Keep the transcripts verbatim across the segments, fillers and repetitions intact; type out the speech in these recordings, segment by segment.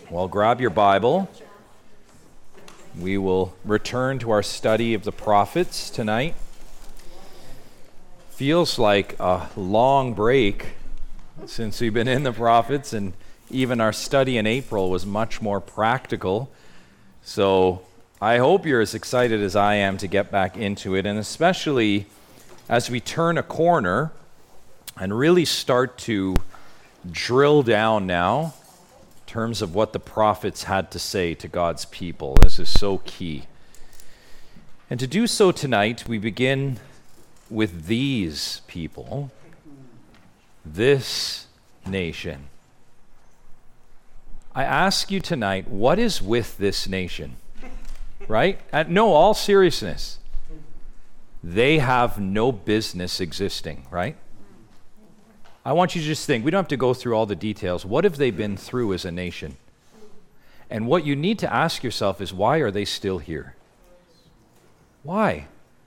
Well, grab your Bible. We will return to our study of the prophets tonight. Feels like a long break since we've been in the prophets, and even our study in April was much more practical. So I hope you're as excited as I am to get back into it, and especially as we turn a corner and really start to drill down now in terms of what the prophets had to say to God's people. This is so key. And to do so tonight, we begin with these people, this nation. I ask you tonight, what is with this nation? Right? At, no, all seriousness. They have no business existing, right? I want you to just think, we don't have to go through all the details. What have they been through as a nation? And what you need to ask yourself is, why are they still here? Why?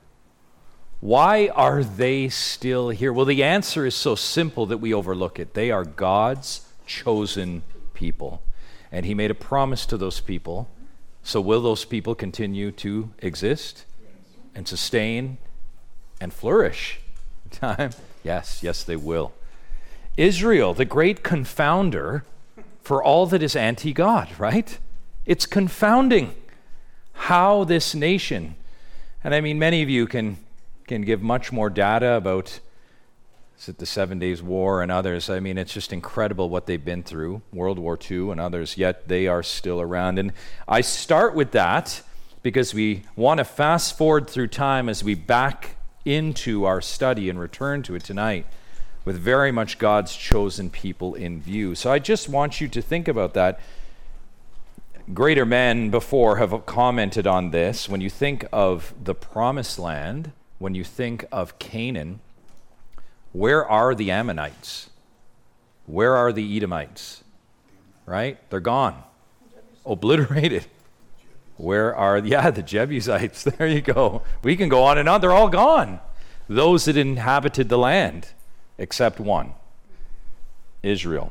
Why are they still here? Well, the answer is so simple that we overlook it. They are God's chosen people. And he made a promise to those people. So will those people continue to exist and sustain and flourish? Time? Yes, yes, they will. Israel, the great confounder for all that is anti-God, right? It's confounding how this nation, and I mean, many of you can can give much more data about, is it the Seven Days War and others. I mean, it's just incredible what they've been through, World War Two and others, yet they are still around. And I start with that because we want to fast forward through time as we back into our study and return to it tonight, with very much God's chosen people in view. So I just want you to think about that. Greater men before have commented on this. When you think of the Promised Land, when you think of Canaan, where are the Ammonites? Where are the Edomites? Right? They're gone. Obliterated. Where are, yeah, the Jebusites. There you go. We can go on and on. They're all gone. Those that inhabited the land. Except one, Israel.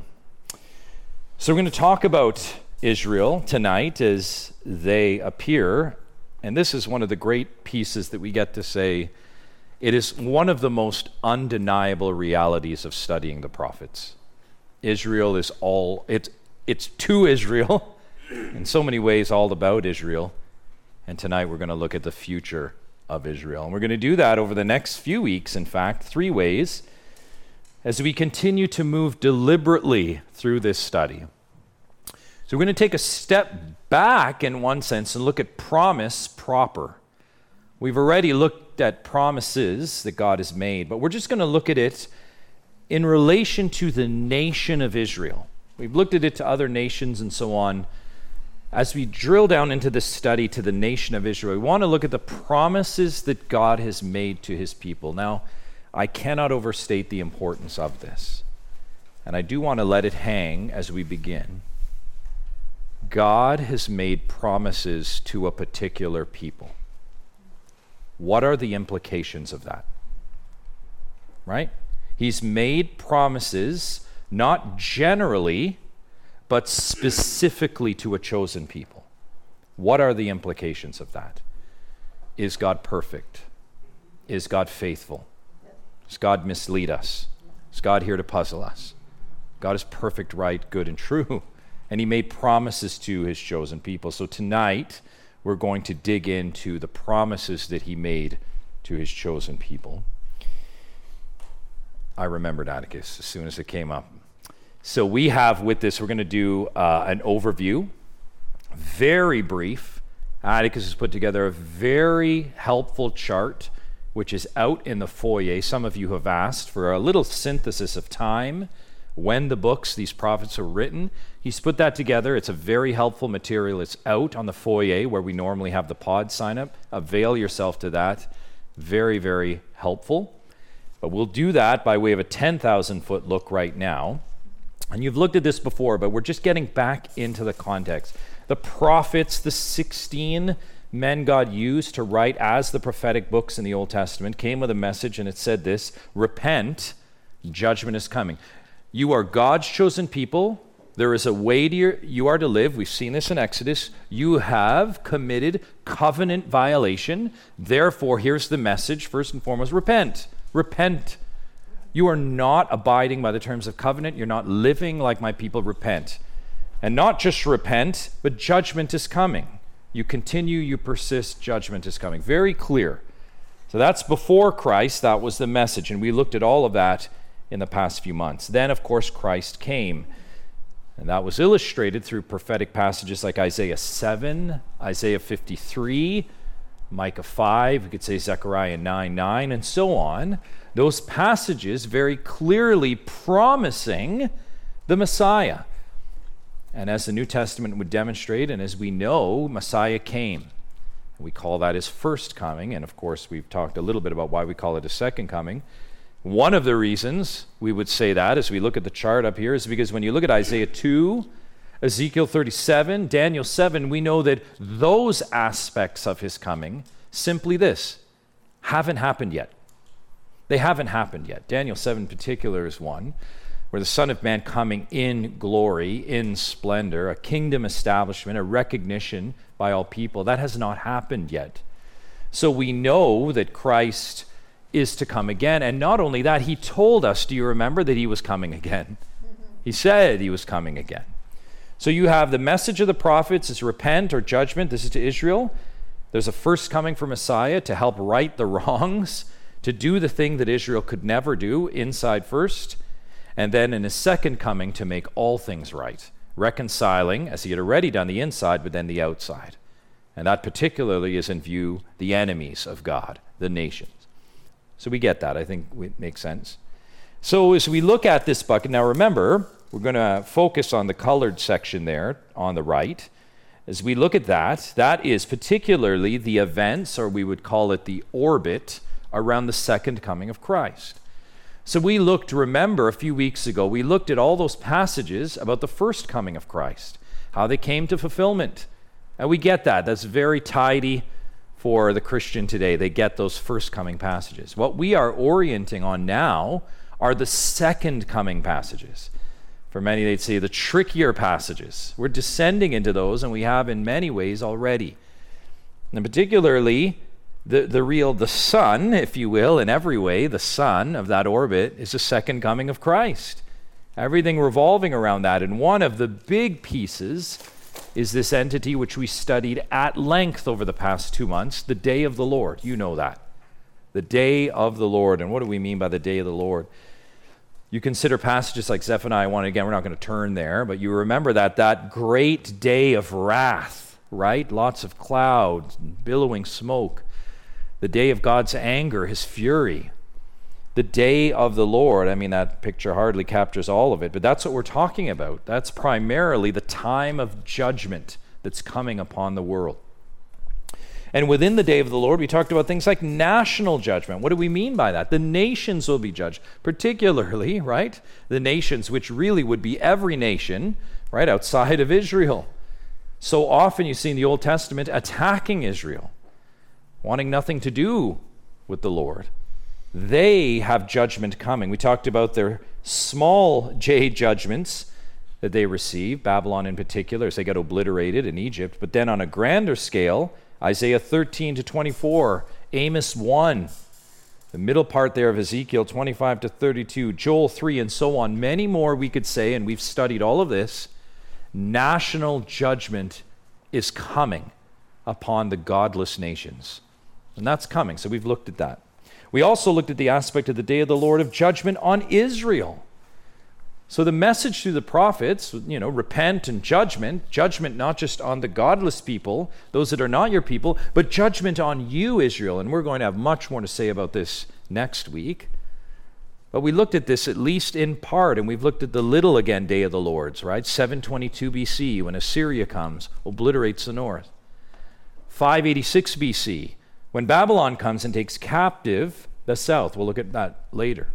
So we're going to talk about Israel tonight as they appear, and this is one of the great pieces that we get to say. It is one of the most undeniable realities of studying the prophets. Israel is all, it's, it's to Israel, in so many ways all about Israel, and tonight we're going to look at the future of Israel. And we're going to do that over the next few weeks, in fact, three ways, as we continue to move deliberately through this study. So we're going to take a step back in one sense and look at promise proper. We've already looked at promises that God has made, but we're just going to look at it in relation to the nation of Israel. We've looked at it to other nations and so on. As we drill down into this study to the nation of Israel, we want to look at the promises that God has made to his people. Now, I cannot overstate the importance of this, and I do want to let it hang as we begin. God has made promises to a particular people. What are the implications of that? Right? He's made promises not generally, but specifically to a chosen people. What are the implications of that? Is God perfect? Is God faithful? Does God mislead us? Is God here to puzzle us? God is perfect, right, good, and true. And he made promises to his chosen people. So tonight, we're going to dig into the promises that he made to his chosen people. I remembered Atticus as soon as it came up. So we have with this, we're going to do uh, an overview, very brief. Atticus has put together a very helpful chart, which is out in the foyer. Some of you have asked for a little synthesis of time, when the books, these prophets, were written. He's put that together. It's a very helpful material. It's out on the foyer where we normally have the pod sign up. Avail yourself to that. Very, very helpful. But we'll do that by way of a ten thousand foot look right now. And you've looked at this before, but we're just getting back into the context. The prophets, the sixteen men God used to write as the prophetic books in the Old Testament, came with a message, and it said this: repent, judgment is coming. You are God's chosen people. there is a way to your, you are to live. We've seen this in Exodus. You have committed covenant violation. Therefore, here's the message. First and foremost, repent. Repent. You are not abiding by the terms of covenant. You're not living like my people. Repent. And not just repent, but judgment is coming. You continue, you persist, judgment is coming. Very clear. So that's before Christ. That was the message. And we looked at all of that in the past few months. Then, of course, Christ came. And that was illustrated through prophetic passages like Isaiah seven, Isaiah fifty-three, Micah five, we could say Zechariah nine nine, and so on. Those passages very clearly promising the Messiah. And as the New Testament would demonstrate, and as we know, Messiah came. We call that his first coming, and of course we've talked a little bit about why we call it a second coming. One of the reasons we would say that, as we look at the chart up here, is because when you look at Isaiah two, Ezekiel thirty-seven, Daniel seven, we know that those aspects of his coming, simply this, haven't happened yet. They haven't happened yet. Daniel seven in particular is one, where the Son of Man coming in glory, in splendor, a kingdom establishment, a recognition by all people, that has not happened yet. So we know that Christ is to come again. And not only that, he told us, do you remember, that he was coming again? He said he was coming again. So you have the message of the prophets is repent or judgment. This is to Israel. There's a first coming for Messiah to help right the wrongs, to do the thing that Israel could never do, inside first. And then in his second coming to make all things right, reconciling, as he had already done the inside, but then the outside. And that particularly is in view the enemies of God, the nations. So we get that. I think it makes sense. So as we look at this bucket, now remember, we're going to focus on the colored section there on the right. As we look at that, that is particularly the events, or we would call it the orbit, around the second coming of Christ. So we looked, remember, a few weeks ago, we looked at all those passages about the first coming of Christ, how they came to fulfillment. And we get that. That's very tidy for the Christian today. They get those first coming passages. What we are orienting on now are the second coming passages. For many, they'd say the trickier passages. We're descending into those, and we have in many ways already. And particularly, The, the real, the sun, if you will, in every way, the sun of that orbit is the second coming of Christ. Everything revolving around that. And one of the big pieces is this entity which we studied at length over the past two months, the day of the Lord. You know that. The day of the Lord. And what do we mean by the day of the Lord? You consider passages like Zephaniah one, again, we're not going to turn there, but you remember that, that great day of wrath, right? Lots of clouds, billowing smoke. The day of God's anger, his fury. The day of the Lord. I mean, that picture hardly captures all of it, but that's what we're talking about. That's primarily the time of judgment that's coming upon the world. And within the day of the Lord, we talked about things like national judgment. What do we mean by that? The nations will be judged, particularly, right? The nations, which really would be every nation, right, outside of Israel. So often you see in the Old Testament attacking Israel, wanting nothing to do with the Lord. They have judgment coming. We talked about their small j judgments that they receive, Babylon in particular, as they get obliterated in Egypt. But then on a grander scale, Isaiah thirteen to twenty-four, Amos one, the middle part there of Ezekiel twenty-five to thirty-two, Joel three, and so on. Many more we could say, and we've studied all of this. National judgment is coming upon the godless nations. And that's coming, so we've looked at that. We also looked at the aspect of the day of the Lord of judgment on Israel. So the message through the prophets, you know, repent and judgment, judgment not just on the godless people, those that are not your people, but judgment on you, Israel. And we're going to have much more to say about this next week. But we looked at this at least in part, and we've looked at the little again day of the Lord's, right? seven twenty-two B C, when Assyria comes, obliterates the north. five eighty-six B C, when Babylon comes and takes captive the south. We'll look at that later.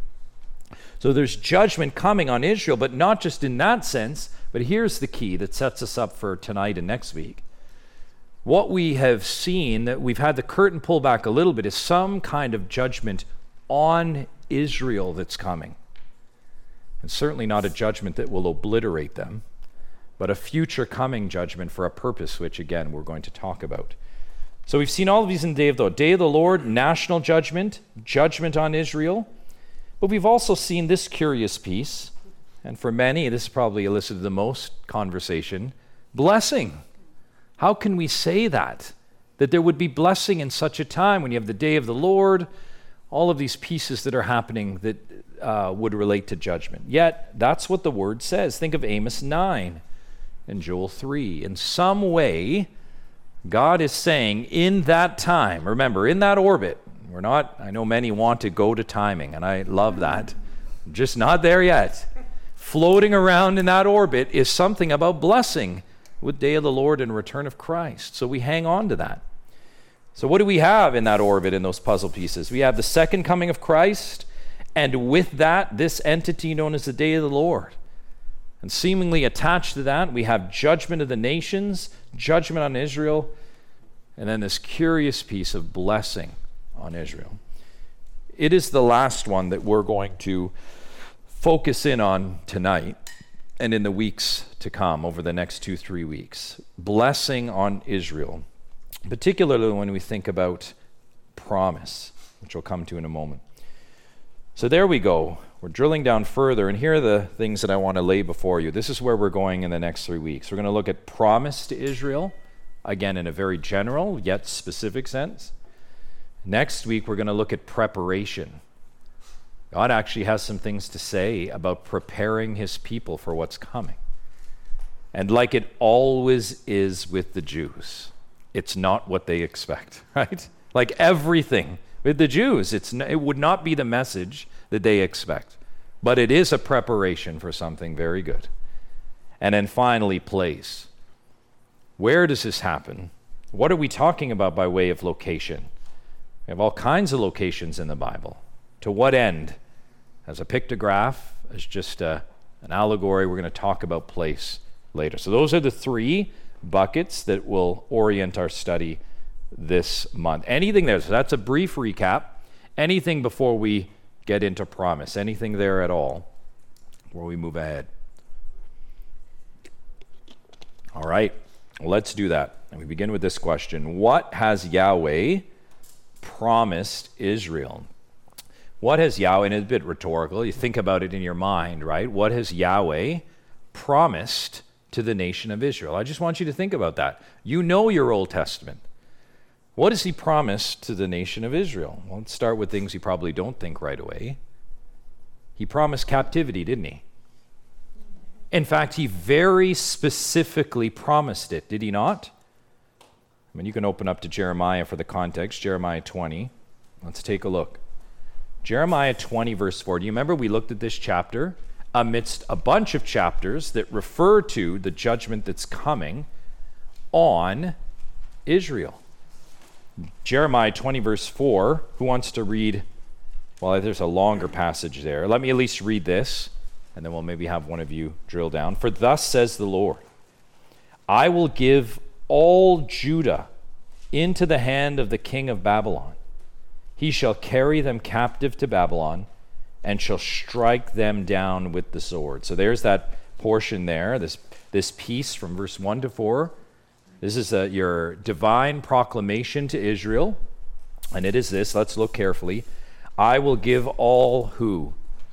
So there's judgment coming on Israel, but not just in that sense, but here's the key that sets us up for tonight and next week. What we have seen, that we've had the curtain pull back a little bit, is some kind of judgment on Israel that's coming. And certainly not a judgment that will obliterate them, but a future coming judgment for a purpose, which again we're going to talk about. So we've seen all of these in the day of the Lord. Day of the Lord, national judgment, judgment on Israel. But we've also seen this curious piece, and for many, this probably elicited the most conversation, blessing. How can we say that? That there would be blessing in such a time when you have the day of the Lord, all of these pieces that are happening that uh, would relate to judgment. Yet, that's what the word says. Think of Amos nine and Joel three. In some way, God is saying in that time, remember, in that orbit, we're not, I know many want to go to timing, and I love that. Just not there yet. Floating around in that orbit is something about blessing with day of the Lord and return of Christ. So we hang on to that. So what do we have in that orbit, in those puzzle pieces? We have the second coming of Christ, and with that, this entity known as the day of the Lord. And seemingly attached to that, we have judgment of the nations, judgment on Israel, and then this curious piece of blessing on Israel. It is the last one that we're going to focus in on tonight and in the weeks to come, over the next two, three weeks. Blessing on Israel, particularly when we think about promise, which we'll come to in a moment. So there we go. We're drilling down further, and here are the things that I want to lay before you. This is where we're going in the next three weeks. We're going to look at promise to Israel, again in a very general yet specific sense. Next week, we're going to look at preparation. God actually has some things to say about preparing his people for what's coming. And like it always is with the Jews, it's not what they expect, right? Like everything with the Jews, it's n- it would not be the message that they expect. But it is a preparation for something very good. And then finally, place. Where does this happen? What are we talking about by way of location? We have all kinds of locations in the Bible. To what end? As a pictograph, as just a, an allegory, we're going to talk about place later. So those are the three buckets that will orient our study this month. Anything there, so that's a brief recap. Anything before we get into promise? Anything there at all before we move ahead? All right, let's do that. And we begin with this question. What has Yahweh promised Israel? What has Yahweh, and it's a bit rhetorical, you think about it in your mind, right? What has Yahweh promised to the nation of Israel? I just want you to think about that. You know your Old Testament. What has he promised to the nation of Israel? Well, let's start with things you probably don't think right away. He promised captivity, didn't he? In fact, he very specifically promised it, did he not? I mean, you can open up to Jeremiah for the context, Jeremiah twenty. Let's take a look. Jeremiah twenty, verse four. Do you remember we looked at this chapter amidst a bunch of chapters that refer to the judgment that's coming on Israel? Jeremiah twenty, verse four. Who wants to read? Well, there's a longer passage there. Let me at least read this, and then we'll maybe have one of you drill down. For thus says the Lord, I will give all Judah into the hand of the king of Babylon. He shall carry them captive to Babylon and shall strike them down with the sword. So there's that portion there, this, this piece from verse one to four. This is a, your divine proclamation to Israel, and it is this. Let's look carefully. I will give all who?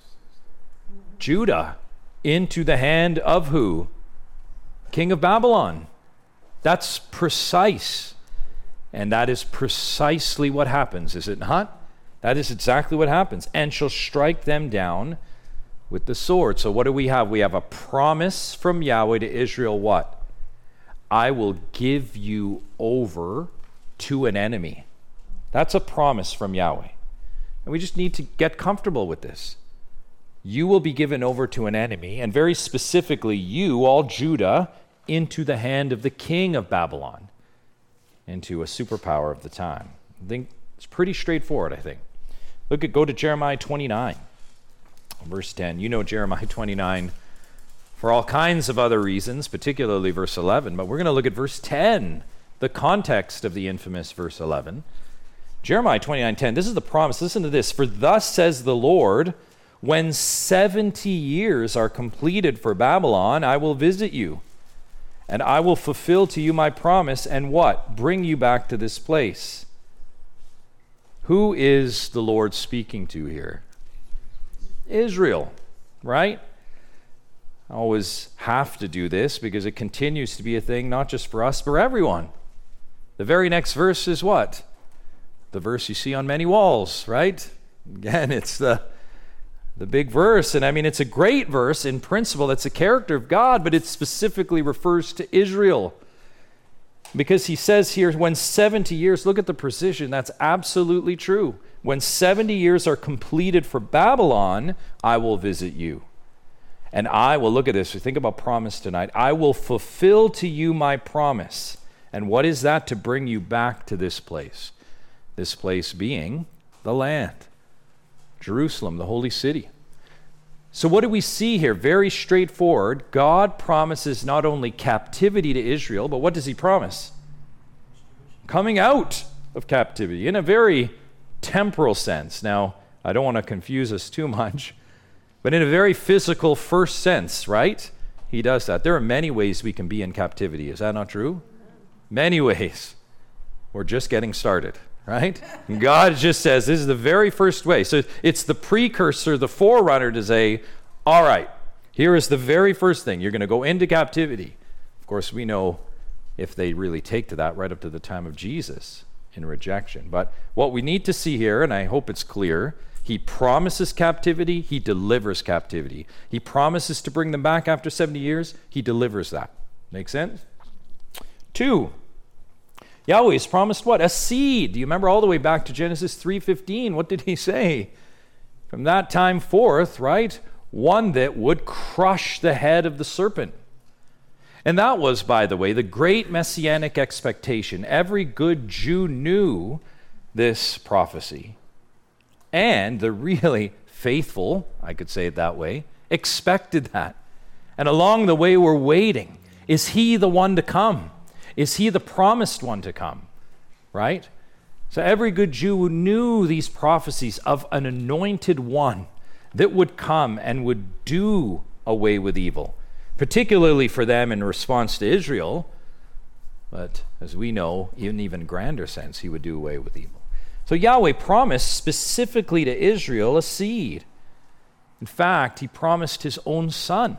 Judah into the hand of who? King of Babylon. That's precise. And that is precisely what happens, is it not? That is exactly what happens. And shall strike them down with the sword. So what do we have? We have a promise from Yahweh to Israel, what? I will give you over to an enemy. That's a promise from Yahweh. And we just need to get comfortable with this. You will be given over to an enemy, and very specifically, you, all Judah, into the hand of the king of Babylon, into a superpower of the time. I think it's pretty straightforward, I think. Look at, go to Jeremiah twenty-nine, verse ten. You know Jeremiah twenty-nine for all kinds of other reasons, particularly verse eleven, but we're going to look at verse ten, the context of the infamous verse eleven. Jeremiah twenty-nine ten, this is the promise. Listen to this. For thus says the Lord, when seventy years are completed for Babylon, I will visit you. And I will fulfill to you my promise and what? Bring you back to this place. Who is the Lord speaking to here? Israel, right? I always have to do this because it continues to be a thing not just for us, but for everyone. The very next verse is what? The verse you see on many walls, right? Again, it's the the big verse, and I mean, it's a great verse in principle. It's a character of God, but it specifically refers to Israel. Because he says here, when seventy years, look at the precision, that's absolutely true. When seventy years are completed for Babylon, I will visit you. And I will, look at this, we think about promise tonight, I will fulfill to you my promise. And what is that? To bring you back to this place. This place being the land. Jerusalem, the holy city. So what do we see here? Very straightforward. God promises not only captivity to Israel, but what does he promise? Coming out of captivity in a very temporal sense. Now, I don't want to confuse us too much, but in a very physical first sense, right? He does that. There are many ways we can be in captivity. Is that not true? Many ways. We're just getting started. Right? And God just says this is the very first way. So it's the precursor, the forerunner to say, all right, here is the very first thing. You're going to go into captivity. Of course, we know if they really take to that right up to the time of Jesus in rejection. But what we need to see here, and I hope it's clear, he promises captivity, he delivers captivity. He promises to bring them back after seventy years, he delivers that. Make sense? Two, Yahweh has promised what? A seed. Do you remember all the way back to Genesis three fifteen? What did he say? From that time forth, right? One that would crush the head of the serpent. And that was, by the way, the great messianic expectation. Every good Jew knew this prophecy. And the really faithful, I could say it that way, expected that. And along the way we're waiting. Is he the one to come? Is he the promised one to come? Right? So every good Jew knew these prophecies of an anointed one that would come and would do away with evil, particularly for them in response to Israel. But as we know, in even grander sense, he would do away with evil. So Yahweh promised specifically to Israel a seed. In fact, he promised his own son.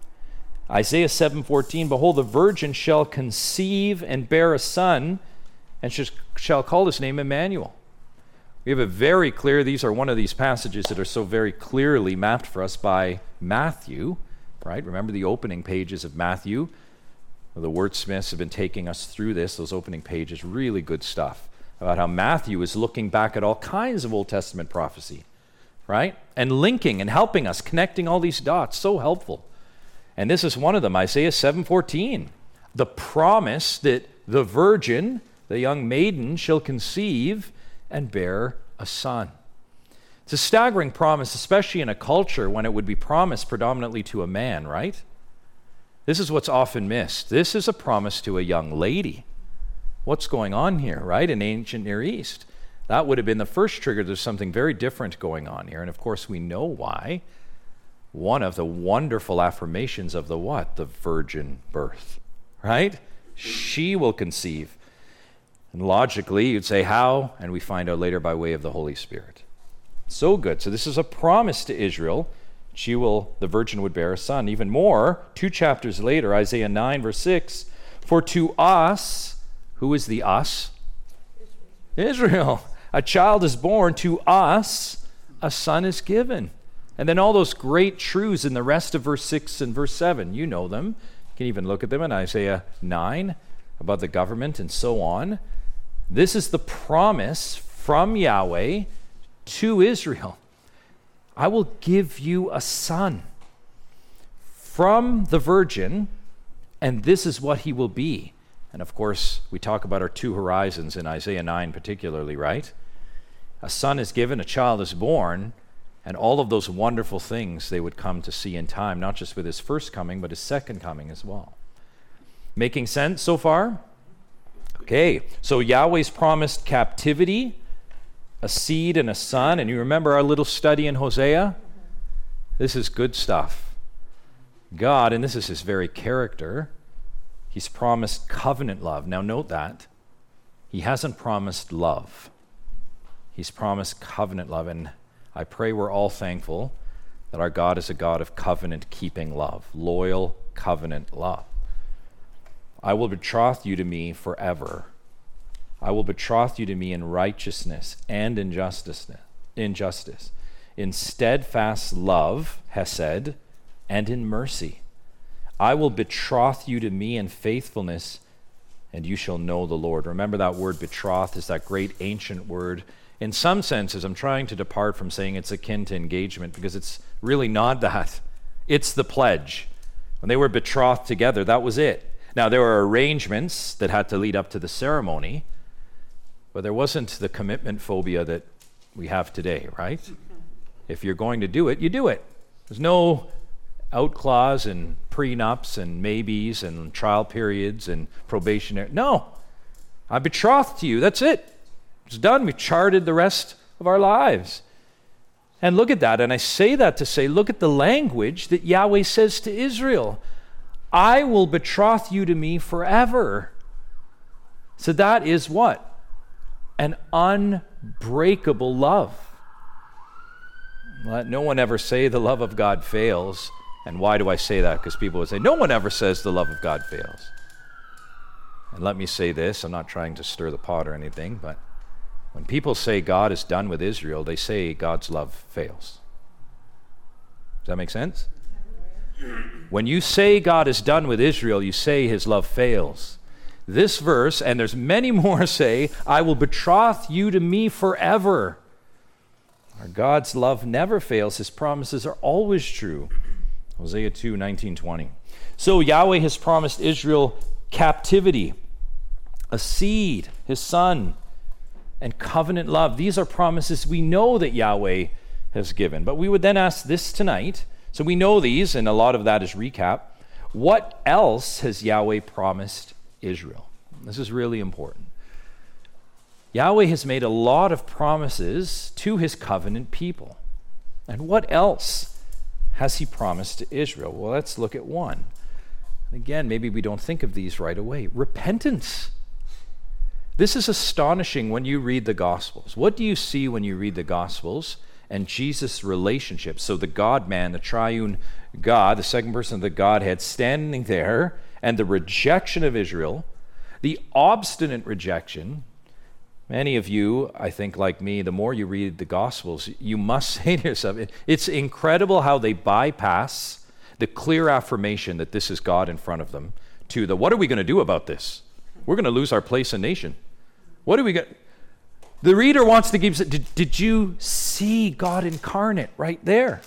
Isaiah seven fourteen, behold, the virgin shall conceive and bear a son, and shall call his name Emmanuel. We have a very clear, these are one of these passages that are so very clearly mapped for us by Matthew, right? Remember the opening pages of Matthew? The wordsmiths have been taking us through this, those opening pages, really good stuff about how Matthew is looking back at all kinds of Old Testament prophecy, right? And linking and helping us, connecting all these dots, so helpful. And this is one of them, Isaiah seven fourteen. The promise that the virgin, the young maiden, shall conceive and bear a son. It's a staggering promise, especially in a culture when it would be promised predominantly to a man, right? This is what's often missed. This is a promise to a young lady. What's going on here, right? In ancient Near East. That would have been the first trigger. There's something very different going on here. And of course, we know why. One of the wonderful affirmations of the what? The virgin birth, right? She will conceive. And logically, you'd say how? And we find out later by way of the Holy Spirit. So good. So this is a promise to Israel. She will, the virgin would bear a son. Even more, two chapters later, Isaiah nine, verse six, for to us, who is the us? Israel. Israel. A child is born, to us a son is given. And then all those great truths in the rest of verse six and verse seven, you know them. You can even look at them in Isaiah nine about the government and so on. This is the promise from Yahweh to Israel. I will give you a son from the virgin, and this is what he will be. And of course, we talk about our two horizons in Isaiah nine particularly, right? A son is given, a child is born, and all of those wonderful things they would come to see in time, not just with his first coming, but his second coming as well. Making sense so far? Okay, so Yahweh's promised captivity, a seed and a son. And you remember our little study in Hosea? This is good stuff. God, and this is his very character, He's promised covenant love. Now note that. He hasn't promised love. He's promised covenant love. And I pray we're all thankful that our God is a God of covenant-keeping love, loyal covenant love. I will betroth you to me forever. I will betroth you to me in righteousness and in justice, in justice, in steadfast love, hesed, and in mercy. I will betroth you to me in faithfulness, and you shall know the Lord. Remember, that word betroth is that great ancient word. In some senses, I'm trying to depart from saying it's akin to engagement, because it's really not that. It's the pledge. When they were betrothed together, that was it. Now, there were arrangements that had to lead up to the ceremony, but there wasn't the commitment phobia that we have today, right? If you're going to do it, you do it. There's no out clause and prenups and maybes and trial periods and probationary. No, I betrothed to you. That's it. It's done. We've charted the rest of our lives. And look at that. And I say that to say, look at the language that Yahweh says to Israel. I will betroth you to me forever. So that is what? An unbreakable love. Let no one ever say the love of God fails. And why do I say that? Because people would say, no one ever says the love of God fails. And let me say this, I'm not trying to stir the pot or anything, but when people say God is done with Israel, they say God's love fails. Does that make sense? When you say God is done with Israel, you say his love fails. This verse, and there's many more, say, I will betroth you to me forever. Our God's love never fails. His promises are always true. Hosea two, nineteen, twenty. So Yahweh has promised Israel captivity, a seed, his son, and covenant love. These are promises we know that Yahweh has given. But we would then ask this tonight. So we know these, and a lot of that is recap. What else has Yahweh promised Israel? This is really important. Yahweh has made a lot of promises to his covenant people. And what else has he promised to Israel? Well, let's look at one. Again, maybe we don't think of these right away. Repentance. This is astonishing when you read the Gospels. What do you see when you read the Gospels and Jesus' relationship? So the God-man, the triune God, the second person of the Godhead, standing there, and the rejection of Israel, the obstinate rejection. Many of you, I think like me, the more you read the Gospels, you must say to yourself, it's incredible how they bypass the clear affirmation that this is God in front of them to the, what are we going to do about this? We're going to lose our place in nation. What do we get? The reader wants to give, did, did you see God incarnate right there?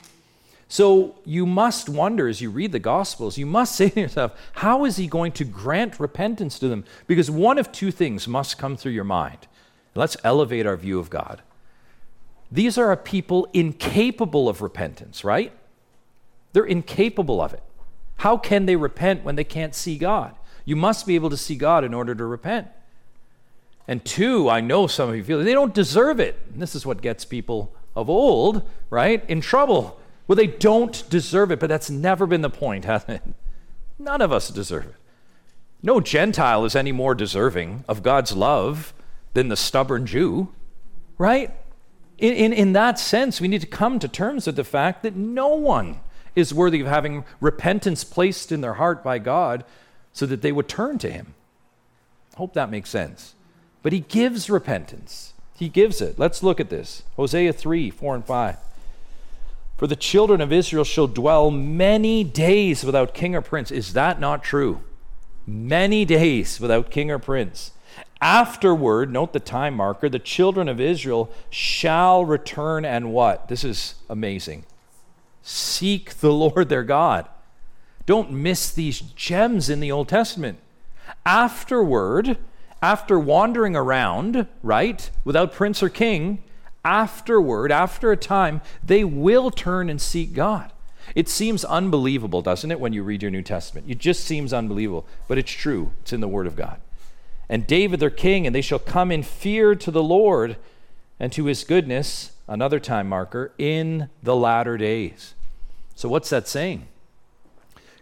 So you must wonder as you read the Gospels, you must say to yourself, how is he going to grant repentance to them? Because one of two things must come through your mind. Let's elevate our view of God. These are a people incapable of repentance, right? They're incapable of it. How can they repent when they can't see God? You must be able to see God in order to repent. And two, I know some of you feel they don't deserve it. And this is what gets people of old, right, in trouble. Well, they don't deserve it, but that's never been the point, has it? None of us deserve it. No Gentile is any more deserving of God's love than the stubborn Jew, right? In, in, in that sense, we need to come to terms with the fact that no one is worthy of having repentance placed in their heart by God so that they would turn to him. I hope that makes sense. But he gives repentance. He gives it. Let's look at this. Hosea three, four and five. For the children of Israel shall dwell many days without king or prince. Is that not true? Many days without king or prince. Afterward, note the time marker, the children of Israel shall return and what? This is amazing. Seek the Lord their God. Don't miss these gems in the Old Testament. Afterward, after wandering around, right, without prince or king, afterward, after a time, they will turn and seek God. It seems unbelievable, doesn't it, when you read your New Testament? It just seems unbelievable, but it's true. It's in the Word of God. And David their king, and they shall come in fear to the Lord and to his goodness, another time marker, in the latter days. So what's that saying?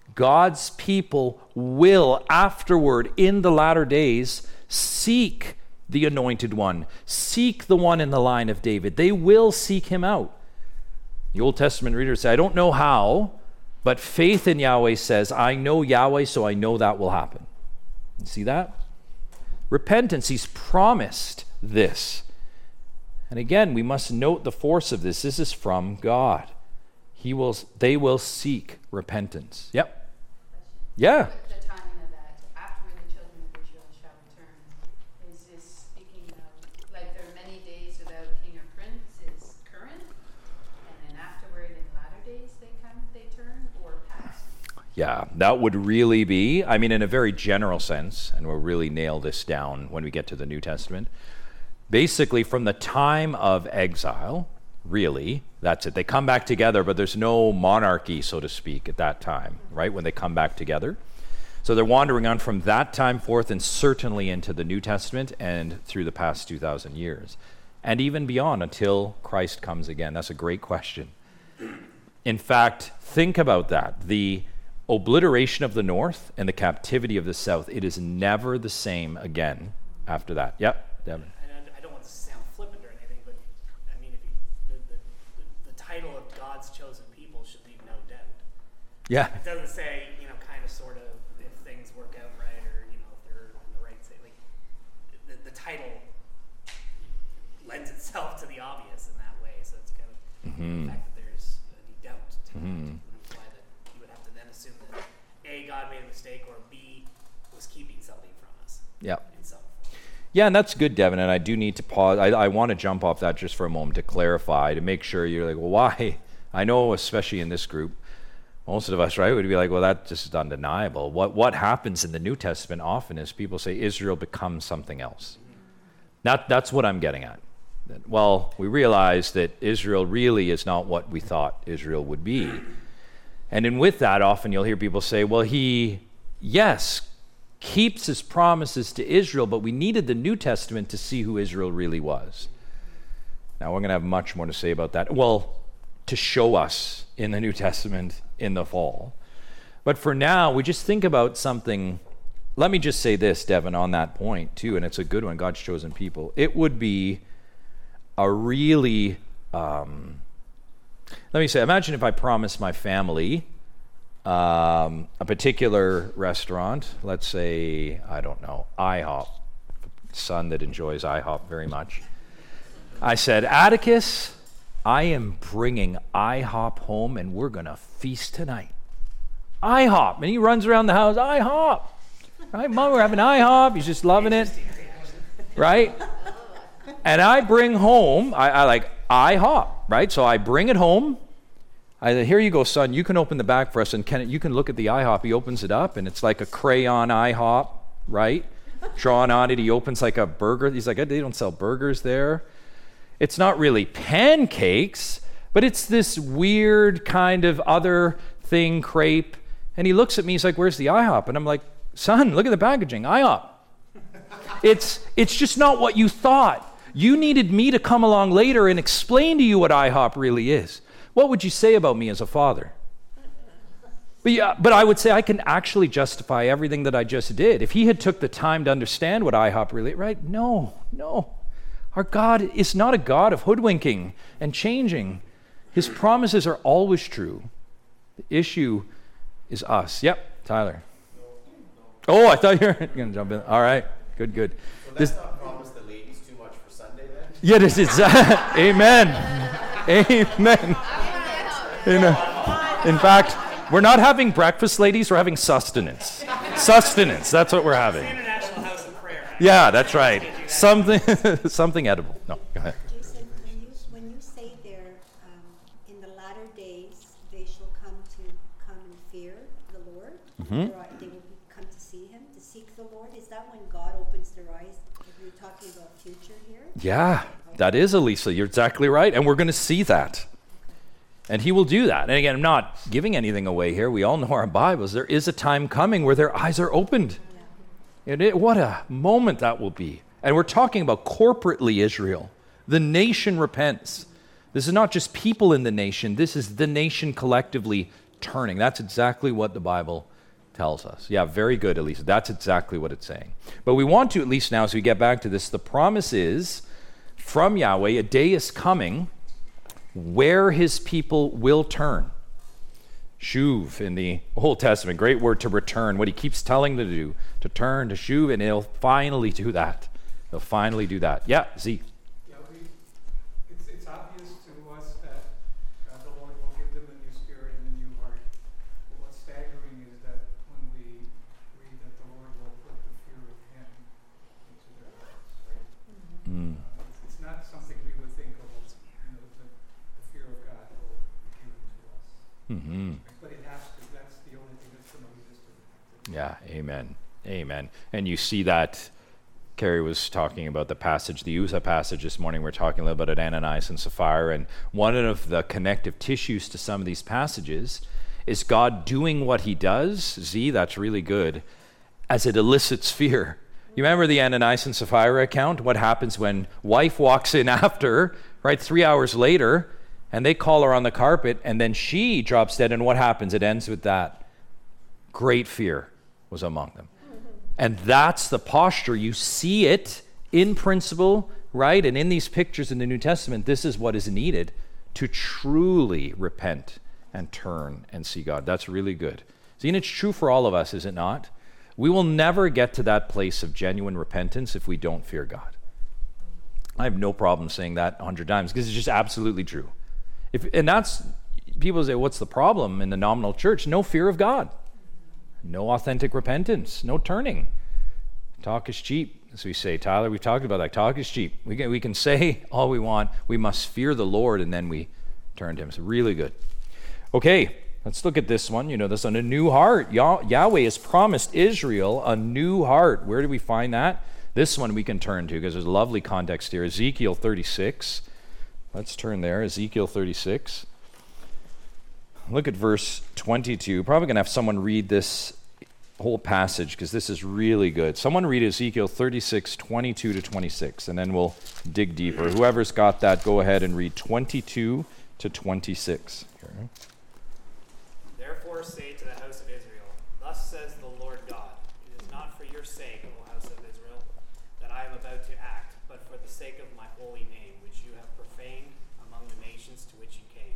God's people will afterward, in the latter days, seek the anointed one, seek the one in the line of David. They will seek him out. The Old Testament readers say, I don't know how, but faith in Yahweh says, I know Yahweh, so I know that will happen. You see that? Repentance, he's promised this. And again, we must note the force of this. This is from God. He will, they will seek repentance. Yep. Yeah. The timing of that, after the children of Israel shall return, is this speaking of, like there are many days without king or prince is current, and then afterward in latter days they come, they turn, or past? Yeah, that would really be, I mean, in a very general sense, and we'll really nail this down when we get to the New Testament. Basically, from the time of exile, really, that's it. They come back together, but there's no monarchy, so to speak, at that time, right, when they come back together. So they're wandering on from that time forth and certainly into the New Testament and through the past two thousand years, and even beyond until Christ comes again. That's a great question. In fact, think about that. The obliteration of the north and the captivity of the south, it is never the same again after that. Yep, Devin. Yeah. It doesn't say, you know, kind of, sort of, if things work out right, or, you know, if they're on the right side. Like, the, the title lends itself to the obvious in that way. So it's kind of mm-hmm. the fact that there's any doubt to mm-hmm. imply that you would have to then assume that A, God made a mistake, or B, was keeping something from us. Yeah. In some form. Yeah, and that's good, Devin. And I do need to pause. I, I want to jump off that just for a moment to clarify, to make sure you're like, well, why? I know, especially in this group, most of us, right, would be like, well, that's just undeniable. What what happens in the New Testament often is people say Israel becomes something else. That, that's what I'm getting at. That, well, we realize that Israel really is not what we thought Israel would be. And in with that, often you'll hear people say, well, he, yes, keeps his promises to Israel, but we needed the New Testament to see who Israel really was. Now, we're going to have much more to say about that. Well, to show us in the New Testament in the fall. But for now, we just think about something. Let me just say this, Devin, on that point too, and it's a good one, God's chosen people. It would be a really, um, let me say, imagine if I promised my family um, a particular restaurant, let's say, I don't know, IHOP, son that enjoys IHOP very much. I said, Atticus, I am bringing IHOP home, and we're going to feast tonight. IHOP. And he runs around the house, IHOP. Right, Mom, we're having IHOP. He's just loving it. Right? And I bring home, I, I like IHOP, right? So I bring it home. I said, here you go, son. You can open the back for us, and can, you can look at the IHOP. He opens it up, and it's like a crayon IHOP, right? Drawn on it. He opens like a burger. He's like, they don't sell burgers there. It's not really pancakes, but it's this weird kind of other thing, crepe. And he looks at me, he's like, where's the IHOP? And I'm like, son, look at the packaging, IHOP. It's it's just not what you thought. You needed me to come along later and explain to you what IHOP really is. What would you say about me as a father? But, yeah, but I would say I can actually justify everything that I just did. If he had took the time to understand what IHOP really, right? No, no. Our God is not a God of hoodwinking and changing. His promises are always true. The issue is us. Yep, Tyler. Oh, I thought you were going to jump in. All right, good, good. So let's not promise the ladies too much for Sunday then? Yeah, this is, uh, amen. Amen. Amen. In fact, we're not having breakfast, ladies. We're having sustenance. Sustenance, that's what we're having. Yeah, that's right. Something something edible. No, go ahead. Jason, when you, when you say there, um, in the latter days, they shall come to come and fear the Lord, mm-hmm. or they will come to see him, to seek the Lord. Is that when God opens their eyes? If you're talking about future here? Yeah, that is, Elisa. You're exactly right. And we're going to see that. And he will do that. And again, I'm not giving anything away here. We all know our Bibles. There is a time coming where their eyes are opened. And it, what a moment that will be. And we're talking about corporately Israel. The nation repents. This is not just people in the nation. This is the nation collectively turning. That's exactly what the Bible tells us. Yeah, very good, Elisa. That's exactly what it's saying. But we want to, at least now as we get back to this, the promise is from Yahweh, a day is coming where his people will turn. Shuv in the Old Testament, great word to return, what he keeps telling them to do, to turn, to shuv, and he'll finally do that. He'll finally do that. Yeah, Z. Yeah, we, it's, it's obvious to us that God the Lord will give them a new spirit and a new heart. But what's staggering is that when we read that the Lord will put the fear of him into their hearts, right? Mm. Uh, it's, it's not something we would think of, you know, the, the fear of God will be given to us. Mm-hmm. But it has to, that's the only thing that's going to lead us to repentance. Yeah, amen. Amen. And you see that, Carrie was talking about the passage, the Uzzah passage this morning. We're talking a little bit about Ananias and Sapphira. And one of the connective tissues to some of these passages is God doing what he does. Z, that's really good, as it elicits fear. You remember the Ananias and Sapphira account? What happens when wife walks in after, right, three hours later, and they call her on the carpet, and then she drops dead, and what happens? It ends with that. Great fear was among them. And that's the posture. You see it in principle, right? And in these pictures in the New Testament, this is what is needed to truly repent and turn and see God. That's really good. See, and it's true for all of us, is it not? We will never get to that place of genuine repentance if we don't fear God. I have no problem saying that a hundred times because it's just absolutely true. If, and that's, people say, what's the problem in the nominal church? No fear of God. No authentic repentance. No turning. Talk is cheap, as we say. Tyler, we've talked about that. Talk is cheap. We can, we can say all we want. We must fear the Lord, and then we turn to him. It's really good. Okay, let's look at this one. You know, this on a new heart. Yah- Yahweh has promised Israel a new heart. Where do we find that? This one we can turn to because there's a lovely context here. Ezekiel thirty-six. Let's turn there. Ezekiel thirty-six. Look at verse twenty-two. Probably going to have someone read this whole passage because this is really good. Someone read Ezekiel thirty-six, twenty-two to twenty-six, and then we'll dig deeper. Whoever's got that, go ahead and read twenty-two to twenty-six. Okay. Therefore say to the house of Israel, thus says the Lord God, it is not for your sake, O house of Israel, that I am about to act, but for the sake of my holy name, which you have profaned among the nations to which you came.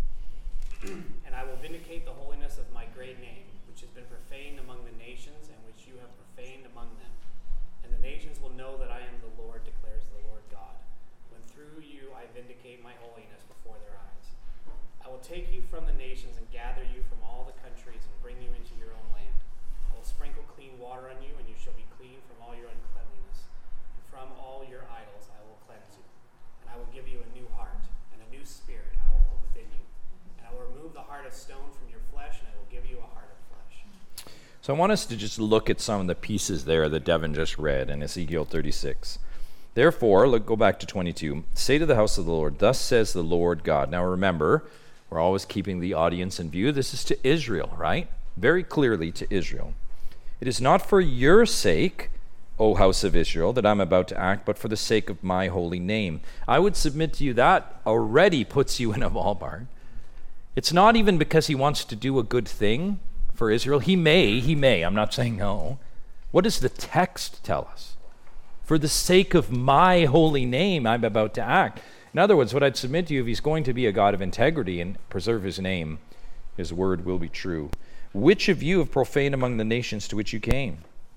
And I will vindicate the holiness of my great name, which has been profaned among the nations, and which you have profaned among them. And the nations will know that I am the Lord, declares the Lord God, when through you I vindicate my holiness before their eyes. I will take you from the nations and gather you from all the countries and bring you into your own land. I will sprinkle clean water on you, and you shall be clean from all your uncleanliness. And from all your idols I will cleanse you. And I will give you a new heart, and a new spirit I will put within you. And I will remove the heart of stone from your flesh, and I will give you a heart of flesh. So I want us to just look at some of the pieces there that Devin just read in Ezekiel thirty-six. Therefore, look, go back to twenty-two. Say to the house of the Lord, thus says the Lord God. Now remember, we're always keeping the audience in view. This is to Israel, right? Very clearly to Israel. It is not for your sake, O house of Israel, that I'm about to act, but for the sake of my holy name. I would submit to you that already puts you in a ballpark. It's not even because he wants to do a good thing for Israel. He may, he may. I'm not saying no. What does the text tell us? For the sake of my holy name, I'm about to act. In other words, what I'd submit to you, if he's going to be a God of integrity and preserve his name, his word will be true. Which of you have profaned among the nations to which you came?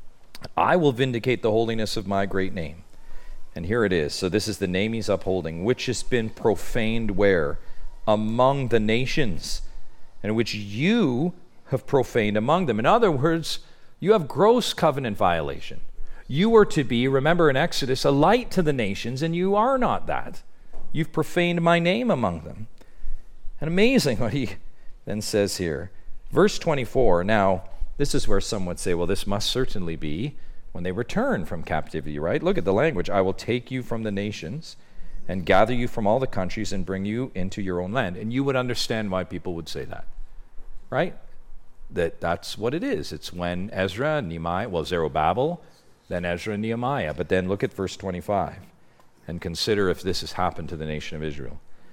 I will vindicate the holiness of my great name. And here it is. So this is the name he's upholding, which has been profaned where? Among the nations, and which you have profaned among them. In other words, you have gross covenant violation. You were to be, remember in Exodus, a light to the nations, and you are not that. You've profaned my name among them. And amazing what he then says here. Verse twenty-four, now, this is where some would say, well, this must certainly be when they return from captivity, right? Look at the language. I will take you from the nations and gather you from all the countries and bring you into your own land. And you would understand why people would say that, right? That that's what it is. It's when Ezra, Nehemiah, well, Zerubbabel, then Ezra and Nehemiah. But then look at verse twenty-five and consider if this has happened to the nation of Israel.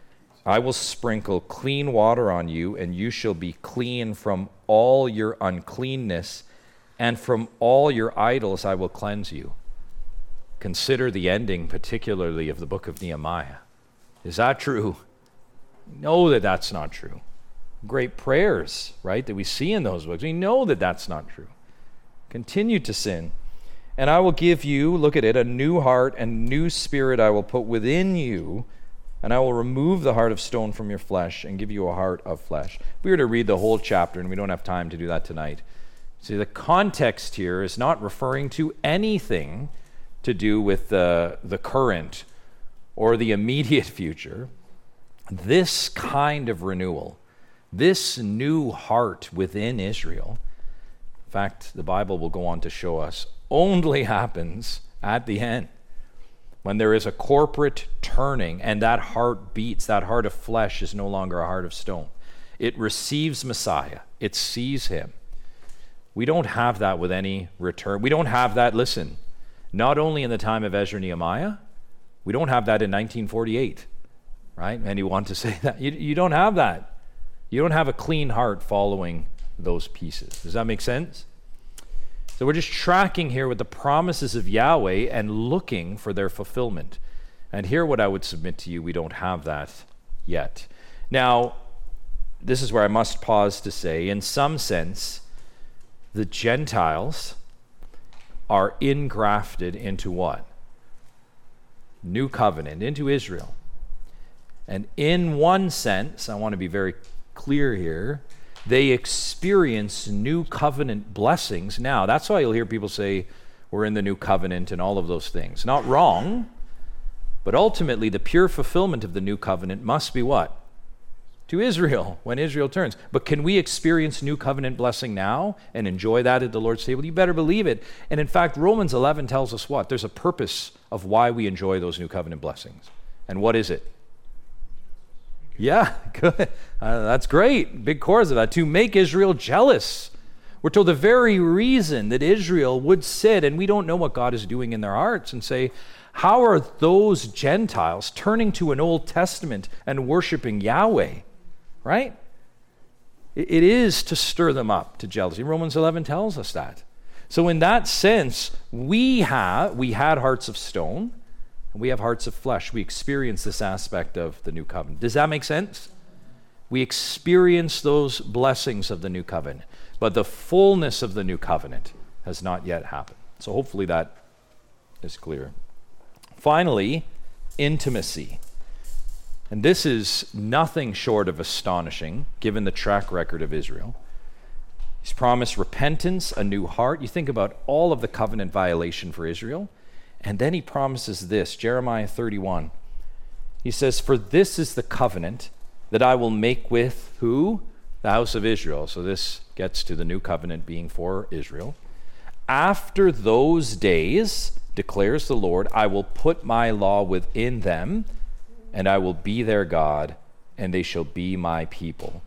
I will sprinkle clean water on you, and you shall be clean from all your uncleanness, and from all your idols I will cleanse you. Consider the ending, particularly of the book of Nehemiah. Is that true? Know that that's not true. Great prayers, right, that we see in those books. We know that that's not true. Continue to sin. And I will give you, look at it, a new heart and new spirit I will put within you, and I will remove the heart of stone from your flesh and give you a heart of flesh. We were to read the whole chapter, and we don't have time to do that tonight. See, the context here is not referring to anything to do with the, the current or the immediate future. This kind of renewal, this new heart within Israel, in fact, the Bible will go on to show us, only happens at the end, when there is a corporate turning and that heart beats. That heart of flesh is no longer a heart of stone. It receives Messiah. It sees him. We don't have that with any return. We don't have that, listen, not only in the time of Ezra and Nehemiah, we don't have that in nineteen forty-eight, right? And you want to say that. You, you don't have that. You don't have a clean heart following those pieces. Does that make sense? So we're just tracking here with the promises of Yahweh and looking for their fulfillment. And here what I would submit to you, we don't have that yet. Now, this is where I must pause to say, in some sense, the Gentiles are ingrafted into what? New covenant, into Israel. And in one sense, I want to be very clear here, they experience new covenant blessings now. That's why you'll hear people say, we're in the new covenant and all of those things. Not wrong, but ultimately the pure fulfillment of the new covenant must be what? To Israel, when Israel turns. But can we experience new covenant blessing now and enjoy that at the Lord's table? You better believe it. And in fact, Romans eleven tells us what? There's a purpose of why we enjoy those new covenant blessings. And what is it? Yeah, good. Uh, that's great. Big chorus of that. To make Israel jealous. We're told the very reason that Israel would sit, and we don't know what God is doing in their hearts, and say, how are those Gentiles turning to an Old Testament and worshiping Yahweh? Right? It, it is to stir them up to jealousy. Romans eleven tells us that. So in that sense, we have we had hearts of stone, and we have hearts of flesh. We experience this aspect of the new covenant. Does that make sense? We experience those blessings of the new covenant, but the fullness of the new covenant has not yet happened. So hopefully that is clear. Finally, intimacy. And this is nothing short of astonishing, given the track record of Israel. He's promised repentance, a new heart. You think about all of the covenant violation for Israel. And then he promises this, Jeremiah thirty-one. He says, for this is the covenant that I will make with who? The house of Israel. So this gets to the new covenant being for Israel. After those days, declares the Lord, I will put my law within them, and I will be their God, and they shall be my people.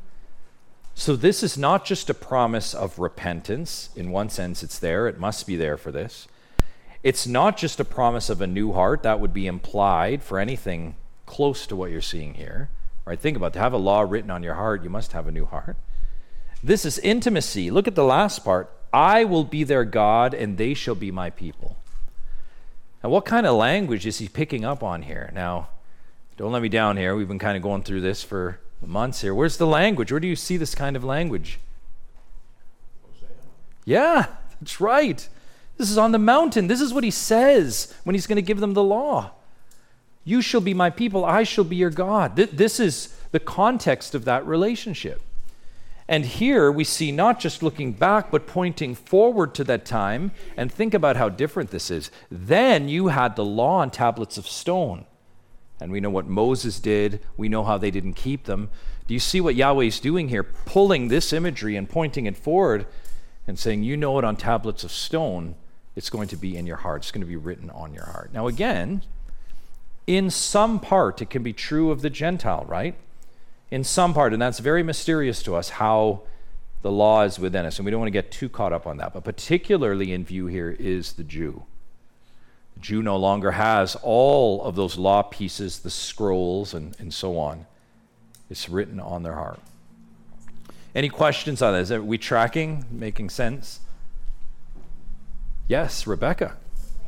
So this is not just a promise of repentance. In one sense, it's there. It must be there for this. It's not just a promise of a new heart. That would be implied for anything close to what you're seeing here. Right? Think about it. To have a law written on your heart, you must have a new heart. This is intimacy. Look at the last part. I will be their God, and they shall be my people. Now, what kind of language is he picking up on here? Now, don't let me down here. We've been kind of going through this for months here. Where's the language? Where do you see this kind of language? Hosea. Yeah, that's right. This is on the mountain. This is what he says when he's going to give them the law. You shall be my people. I shall be your God. Th- this is the context of that relationship. And here we see not just looking back, but pointing forward to that time. And think about how different this is. Then you had the law on tablets of stone. And we know what Moses did. We know how they didn't keep them. Do you see what Yahweh's doing here? Pulling this imagery and pointing it forward and saying, you know it on tablets of stone. It's going to be in your heart. It's going to be written on your heart. Now again, in some part, it can be true of the Gentile, right? In some part, and that's very mysterious to us, how the law is within us. And we don't want to get too caught up on that. But particularly in view here is the Jew. The Jew no longer has all of those law pieces, the scrolls, and, and so on. It's written on their heart. Any questions on this? Are we tracking? Making sense? Yes, Rebecca.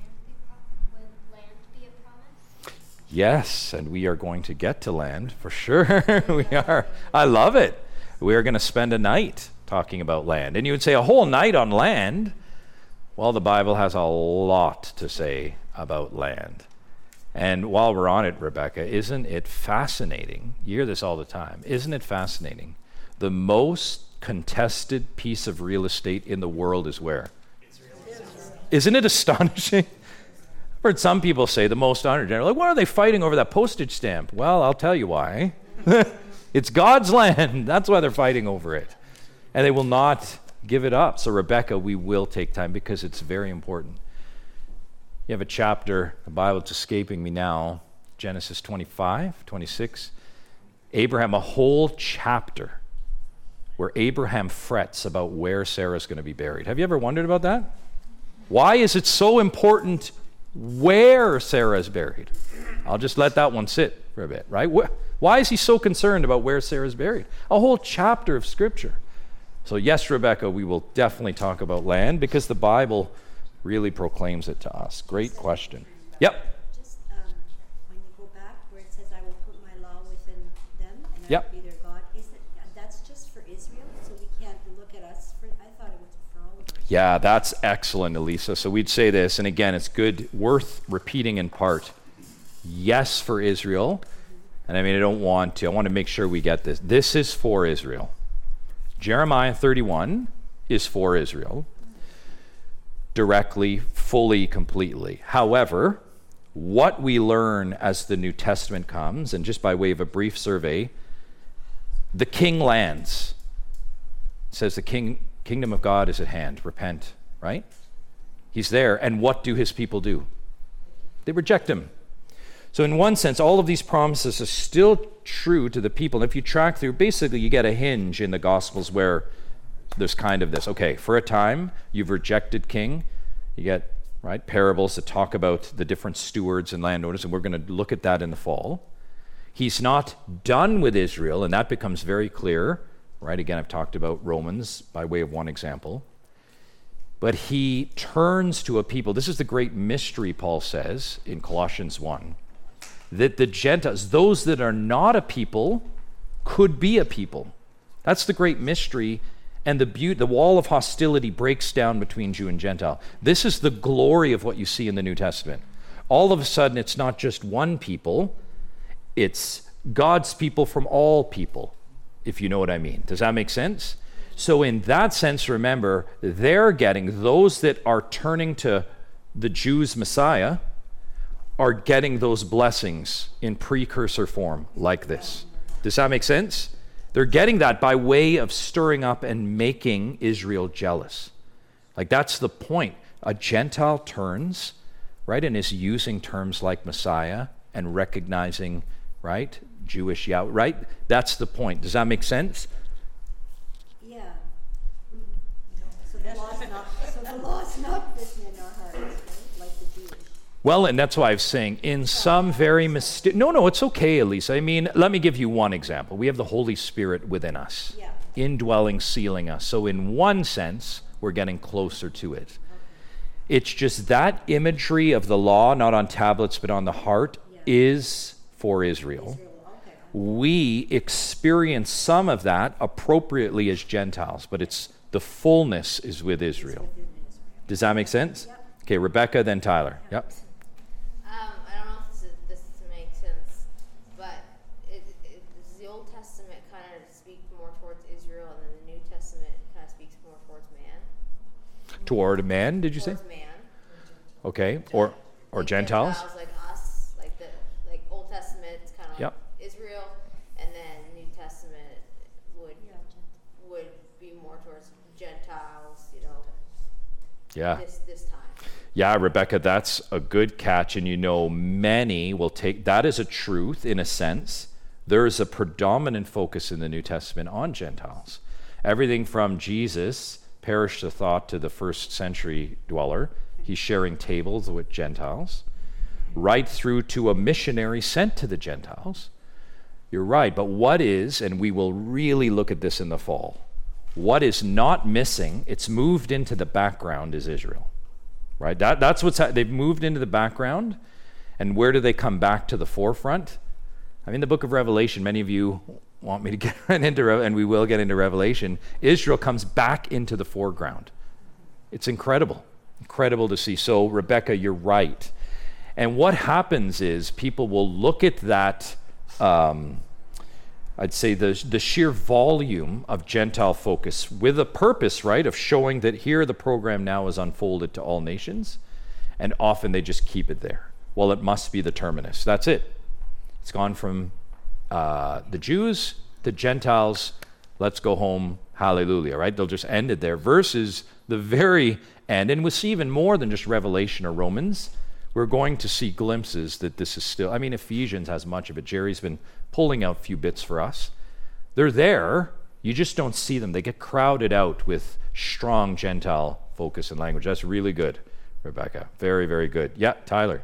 Would land be a promise? Yes, and we are going to get to land for sure. We are. I love it. We are going to spend a night talking about land. And you would say a whole night on land. Well, the Bible has a lot to say about land. And while we're on it, Rebecca, isn't it fascinating? You hear this all the time. Isn't it fascinating? The most contested piece of real estate in the world is where? Israel. Isn't it astonishing? I've heard some people say the most honored. They're like, why are they fighting over that postage stamp? Well, I'll tell you why. It's God's land. That's why they're fighting over it. And they will not give it up. So, Rebecca, we will take time because it's very important. You have a chapter, the Bible, it's escaping me now, Genesis twenty-five, twenty-six. Abraham, a whole chapter where Abraham frets about where Sarah's going to be buried. Have you ever wondered about that? Why is it so important where Sarah is buried? I'll just let that one sit for a bit, right? Why is he so concerned about where Sarah is buried? A whole chapter of Scripture. So yes, Rebecca, we will definitely talk about land because the Bible really proclaims it to us. Great question. Yep. Just um, when you go back where it says, I will put my law within them and I Yep. will be their God, is it, that's just for Israel? So we can't look at us for, I thought it was for all of us. Yeah, that's excellent, Elisa. So we'd say this, and again, it's good, worth repeating in part. Yes, for Israel. And I mean, I don't want to, I want to make sure we get this. This is for Israel. Jeremiah thirty-one is for Israel. Directly, fully, completely. However, what we learn as the New Testament comes, and just by way of a brief survey, the king lands. It says the king, kingdom of God is at hand. Repent, right? He's there. And what do his people do? They reject him. So in one sense, all of these promises are still true to the people. And if you track through, basically you get a hinge in the Gospels where there's kind of this, okay, for a time, you've rejected king. You get, right, parables that talk about the different stewards and landowners, and we're going to look at that in the fall. He's not done with Israel, and that becomes very clear, right? Again, I've talked about Romans by way of one example. But he turns to a people. This is the great mystery, Paul says in Colossians one, that the Gentiles, those that are not a people, could be a people. That's the great mystery. And the beauty, the wall of hostility breaks down between Jew and Gentile. This is the glory of what you see in the New Testament. All of a sudden, it's not just one people, it's God's people from all people, if you know what I mean. Does that make sense? So in that sense, remember, they're getting, those that are turning to the Jews' Messiah are getting those blessings in precursor form like this. Does that make sense? They're getting that by way of stirring up and making Israel jealous. Like that's the point. A Gentile turns, right, and is using terms like Messiah and recognizing, right, Jewish Yahweh, right? That's the point. Does that make sense? Yeah. So the law's not, so the law's not written in our hearts, right? Like the Jewish. Well, and that's why I was saying, in some very mysterious... No, no, it's okay, Elisa. I mean, let me give you one example. We have the Holy Spirit within us, Yeah. indwelling, sealing us. So in one sense, we're getting closer to it. It's just that imagery of the law, not on tablets, but on the heart, Yeah. is for Israel. Israel, okay. We experience some of that appropriately as Gentiles, but it's the fullness is with Israel. Within Israel. Does that make sense? Yep. Okay, Rebecca, then Tyler. Yep. Um, I don't know if this, is, this makes sense, but it, it, does the Old Testament kind of speak more towards Israel, and then the New Testament kind of speaks more towards man? Toward man, did you say? Towards man. Okay, or or Like Gentiles? like us, like the like Old Testament, it's kind of Yep. like Israel, and then New Testament would Yeah. would be more towards Gentiles, you know, Yeah. this this time. Yeah, Rebecca, that's a good catch. And you know, many will take that as a truth in a sense. There is a predominant focus in the New Testament on Gentiles. Everything from Jesus, perished the thought, to the first century dweller. He's sharing tables with Gentiles. Right through to a missionary sent to the Gentiles. You're right. But what is, and we will really look at this in the fall, what is not missing, it's moved into the background, is Israel. Right? That, that's what's ha- they've moved into the background. And where do they come back to the forefront? I mean, the book of Revelation, many of you want me to get into, and we will get into Revelation. Israel comes back into the foreground. It's incredible. Incredible to see. So, Rebecca, you're right. And what happens is people will look at that, um, I'd say the, the sheer volume of Gentile focus with a purpose, right, of showing that here the program now is unfolded to all nations, and often they just keep it there. Well, it must be the terminus. That's it. It's gone from uh, the Jews to Gentiles. Let's go home. Hallelujah, right? They'll just end it there. Versus the very end, and we'll see even more than just Revelation or Romans. We're going to see glimpses that this is still, I mean, Ephesians has much of it. Jerry's been pulling out a few bits for us. They're there. You just don't see them. They get crowded out with strong Gentile focus and language. That's really good, Rebecca. Very, very good. Yeah, Tyler.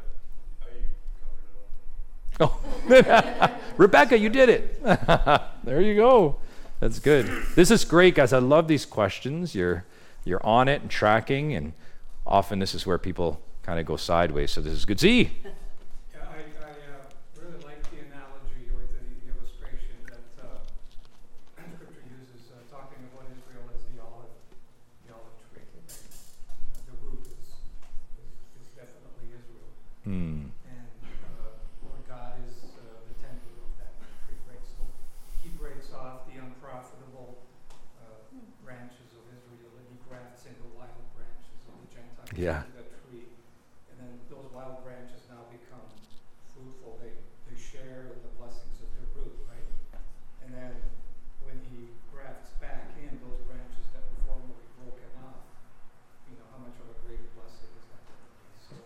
Oh, Rebecca, you did it. There you go. That's good. This is great, guys. I love these questions. You're you're on it and tracking, and often this is where people kind of go sideways. So this is good. See? Yeah, I, I uh, really like the analogy or the, the illustration that uh, Scripture uses, uh, talking about Israel as the olive, the olive tree. Uh, the root is, is, is definitely Israel. Hmm. And uh, Lord God is uh, the tender of that tree, right? So he breaks off the unprofitable uh, branches of Israel and he grafts in the wild branches of the Gentiles. Yeah. That tree. And then those wild branches now become fruitful. They, they share in the blessings of their root, right? And then when he grafts back in those branches that were formerly broken off, you know, how much of a greater blessing is that going to be? So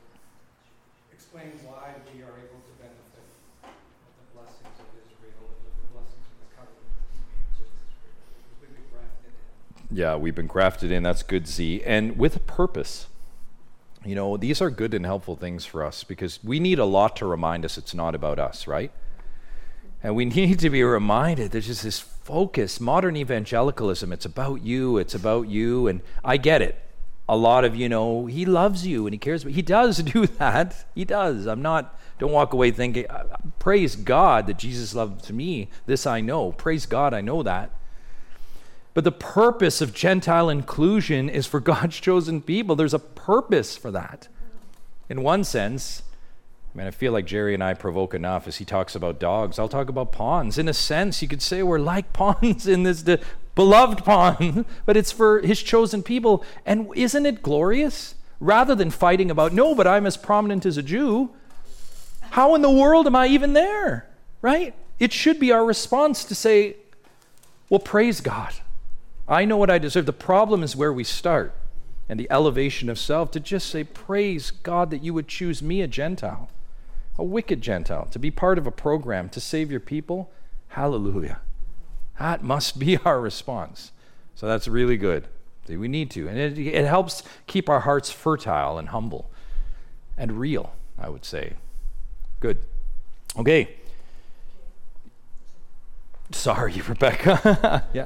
explain why we are able to benefit of the blessings of Israel and of the blessings of the covenant that he made with Israel. Because we've been grafted in. Yeah, we've been grafted in. That's good, Z. And with a purpose. You know, these are good and helpful things for us because we need a lot to remind us it's not about us, right? And we need to be reminded there's just this focus. Modern evangelicalism, it's about you, it's about you. And I get it. A lot of you know, he loves you and he cares. But he does do that. He does. I'm not, don't walk away thinking, praise God that Jesus loved me. This I know. Praise God, I know that. But the purpose of Gentile inclusion is for God's chosen people. There's a purpose for that. In one sense, I mean, I feel like Jerry and I provoke enough as he talks about dogs. I'll talk about pawns. In a sense, you could say we're like pawns in this de- beloved pawn, but it's for his chosen people. And isn't it glorious? Rather than fighting about, no, but I'm as prominent as a Jew, how in the world am I even there? Right? It should be our response to say, well, praise God. I know what I deserve. The problem is where we start and the elevation of self to just say, praise God that you would choose me, a Gentile, a wicked Gentile, to be part of a program to save your people. Hallelujah. That must be our response. So that's really good. We need to. And it, it helps keep our hearts fertile and humble and real, I would say. Good. Okay. Sorry, Rebecca. Yeah.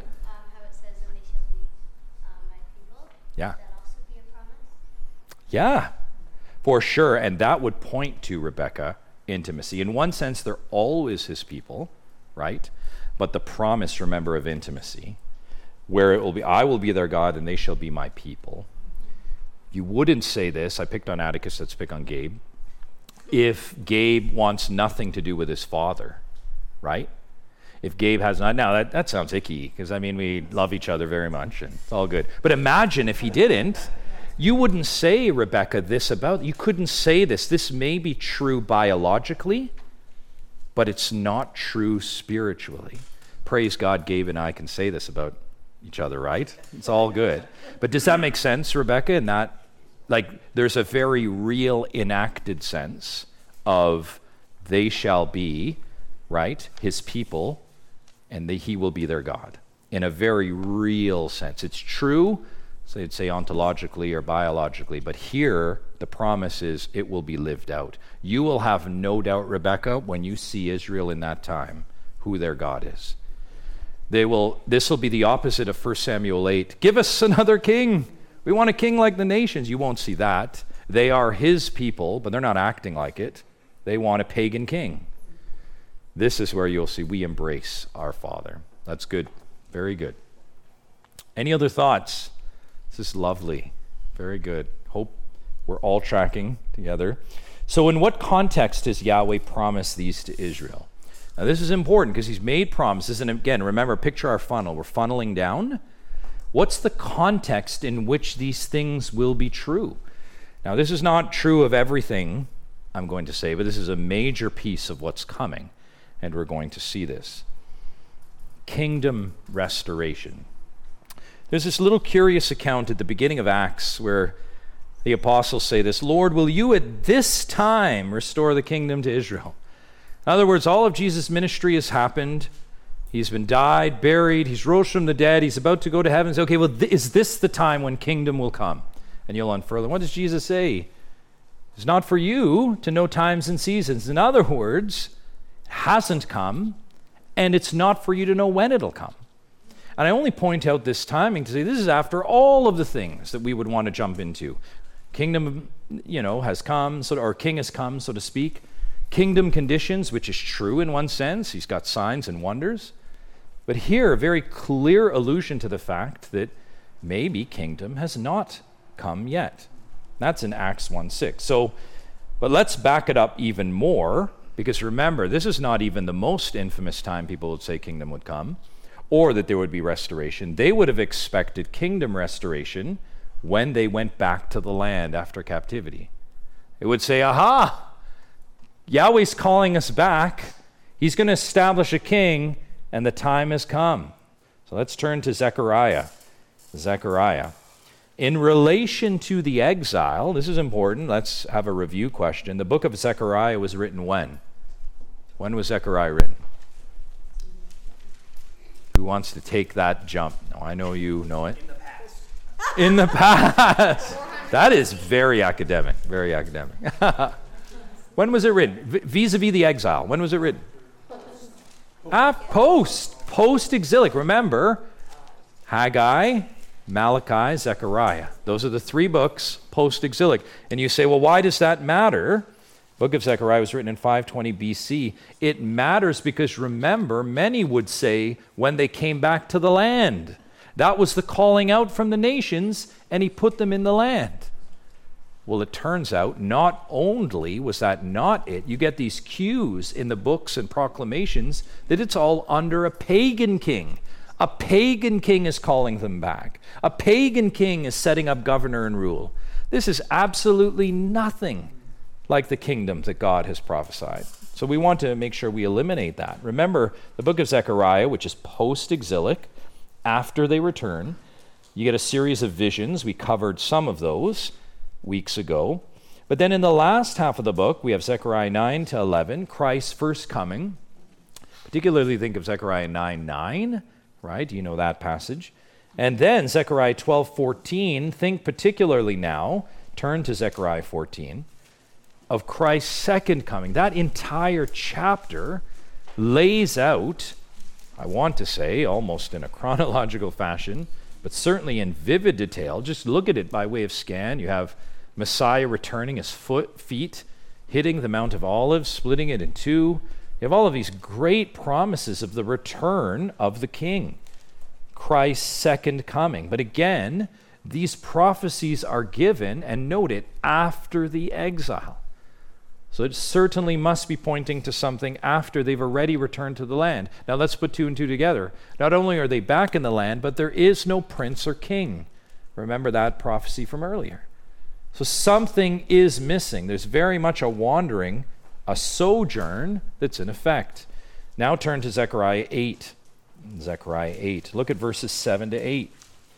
Yeah. Would that also be a promise? Yeah, for sure. And that would point to, Rebecca, intimacy. In one sense, they're always his people, right? But the promise, remember, of intimacy, where it will be, I will be their God and they shall be my people. You wouldn't say this, I picked on Atticus, let's pick on Gabe, if Gabe wants nothing to do with his father, right? If Gabe has not, now that, that sounds icky, because I mean, we love each other very much and it's all good. But imagine if he didn't, you wouldn't say, Rebecca, this about, you couldn't say this. This may be true biologically, but it's not true spiritually. Praise God, Gabe and I can say this about each other, right? It's all good. But does that make sense, Rebecca? In that, like, there's a very real enacted sense of they shall be, right, his people, and they, he will be their God in a very real sense. It's true, so they'd say ontologically or biologically, but here the promise is it will be lived out. You will have no doubt, Rebecca, when you see Israel in that time, who their God is. They will, this will be the opposite of First Samuel eight. Give us another king. We want a king like the nations. You won't see that. They are his people, but they're not acting like it. They want a pagan king. This is where you'll see we embrace our Father. That's good. Very good. Any other thoughts? This is lovely. Very good. Hope we're all tracking together. So in what context does Yahweh promise these to Israel? Now this is important because he's made promises. And again, remember, picture our funnel. We're funneling down. What's the context in which these things will be true? Now this is not true of everything I'm going to say, but this is a major piece of what's coming. And we're going to see this. Kingdom restoration. There's this little curious account at the beginning of Acts where the apostles say this, Lord, will you at this time restore the kingdom to Israel? In other words, all of Jesus' ministry has happened. He's been died, buried, he's rose from the dead, he's about to go to heaven. Say, okay, well, th- is this the time when kingdom will come? And you'll unfurl. What does Jesus say? It's not for you to know times and seasons. In other words, it hasn't come, and it's not for you to know when it'll come. And I only point out this timing to say this is after all of the things that we would want to jump into. Kingdom, you know, has come, so, or king has come, so to speak. Kingdom conditions, which is true in one sense. He's got signs and wonders. But here, a very clear allusion to the fact that maybe kingdom has not come yet. That's in Acts one six. So, but let's back it up even more, because remember, this is not even the most infamous time people would say kingdom would come, or that there would be restoration. They would have expected kingdom restoration when they went back to the land after captivity. It would say, aha, Yahweh's calling us back. He's going to establish a king, and the time has come. So let's turn to Zechariah. Zechariah. In relation to the exile, this is important. Let's have a review question. The book of Zechariah was written when? When was Zechariah written? Who wants to take that jump? No, I know you know it. In the past. In the past. That is very academic. Very academic. When was it written? V- vis-a-vis the exile. When was it written? Ah, post. Post-exilic. Remember, Haggai, Malachi, Zechariah. Those are the three books post-exilic. And you say, well, why does that matter? The book of Zechariah was written in five twenty B C. It matters because, remember, many would say when they came back to the land. That was the calling out from the nations, and he put them in the land. Well, it turns out not only was that not it, you get these cues in the books and proclamations that it's all under a pagan king. A pagan king is calling them back. A pagan king is setting up governor and rule. This is absolutely nothing like the kingdom that God has prophesied. So we want to make sure we eliminate that. Remember, the book of Zechariah, which is post-exilic, after they return, you get a series of visions. We covered some of those weeks ago. But then in the last half of the book, we have Zechariah nine to eleven, Christ's first coming. Particularly think of Zechariah nine nine, right? You know that passage. And then Zechariah twelve fourteen, think particularly now, turn to Zechariah fourteen, of Christ's second coming. That entire chapter lays out, I want to say, almost in a chronological fashion, but certainly in vivid detail. Just look at it by way of scan. You have Messiah returning, his foot, feet hitting the Mount of Olives, splitting it in two. You have all of these great promises of the return of the King, Christ's second coming. But again, these prophecies are given, and note it, after the exile. So it certainly must be pointing to something after they've already returned to the land. Now let's put two and two together. Not only are they back in the land, but there is no prince or king. Remember that prophecy from earlier. So something is missing. There's very much a wandering, a sojourn that's in effect. Now turn to Zechariah eight. Zechariah eight. Look at verses seven to eight.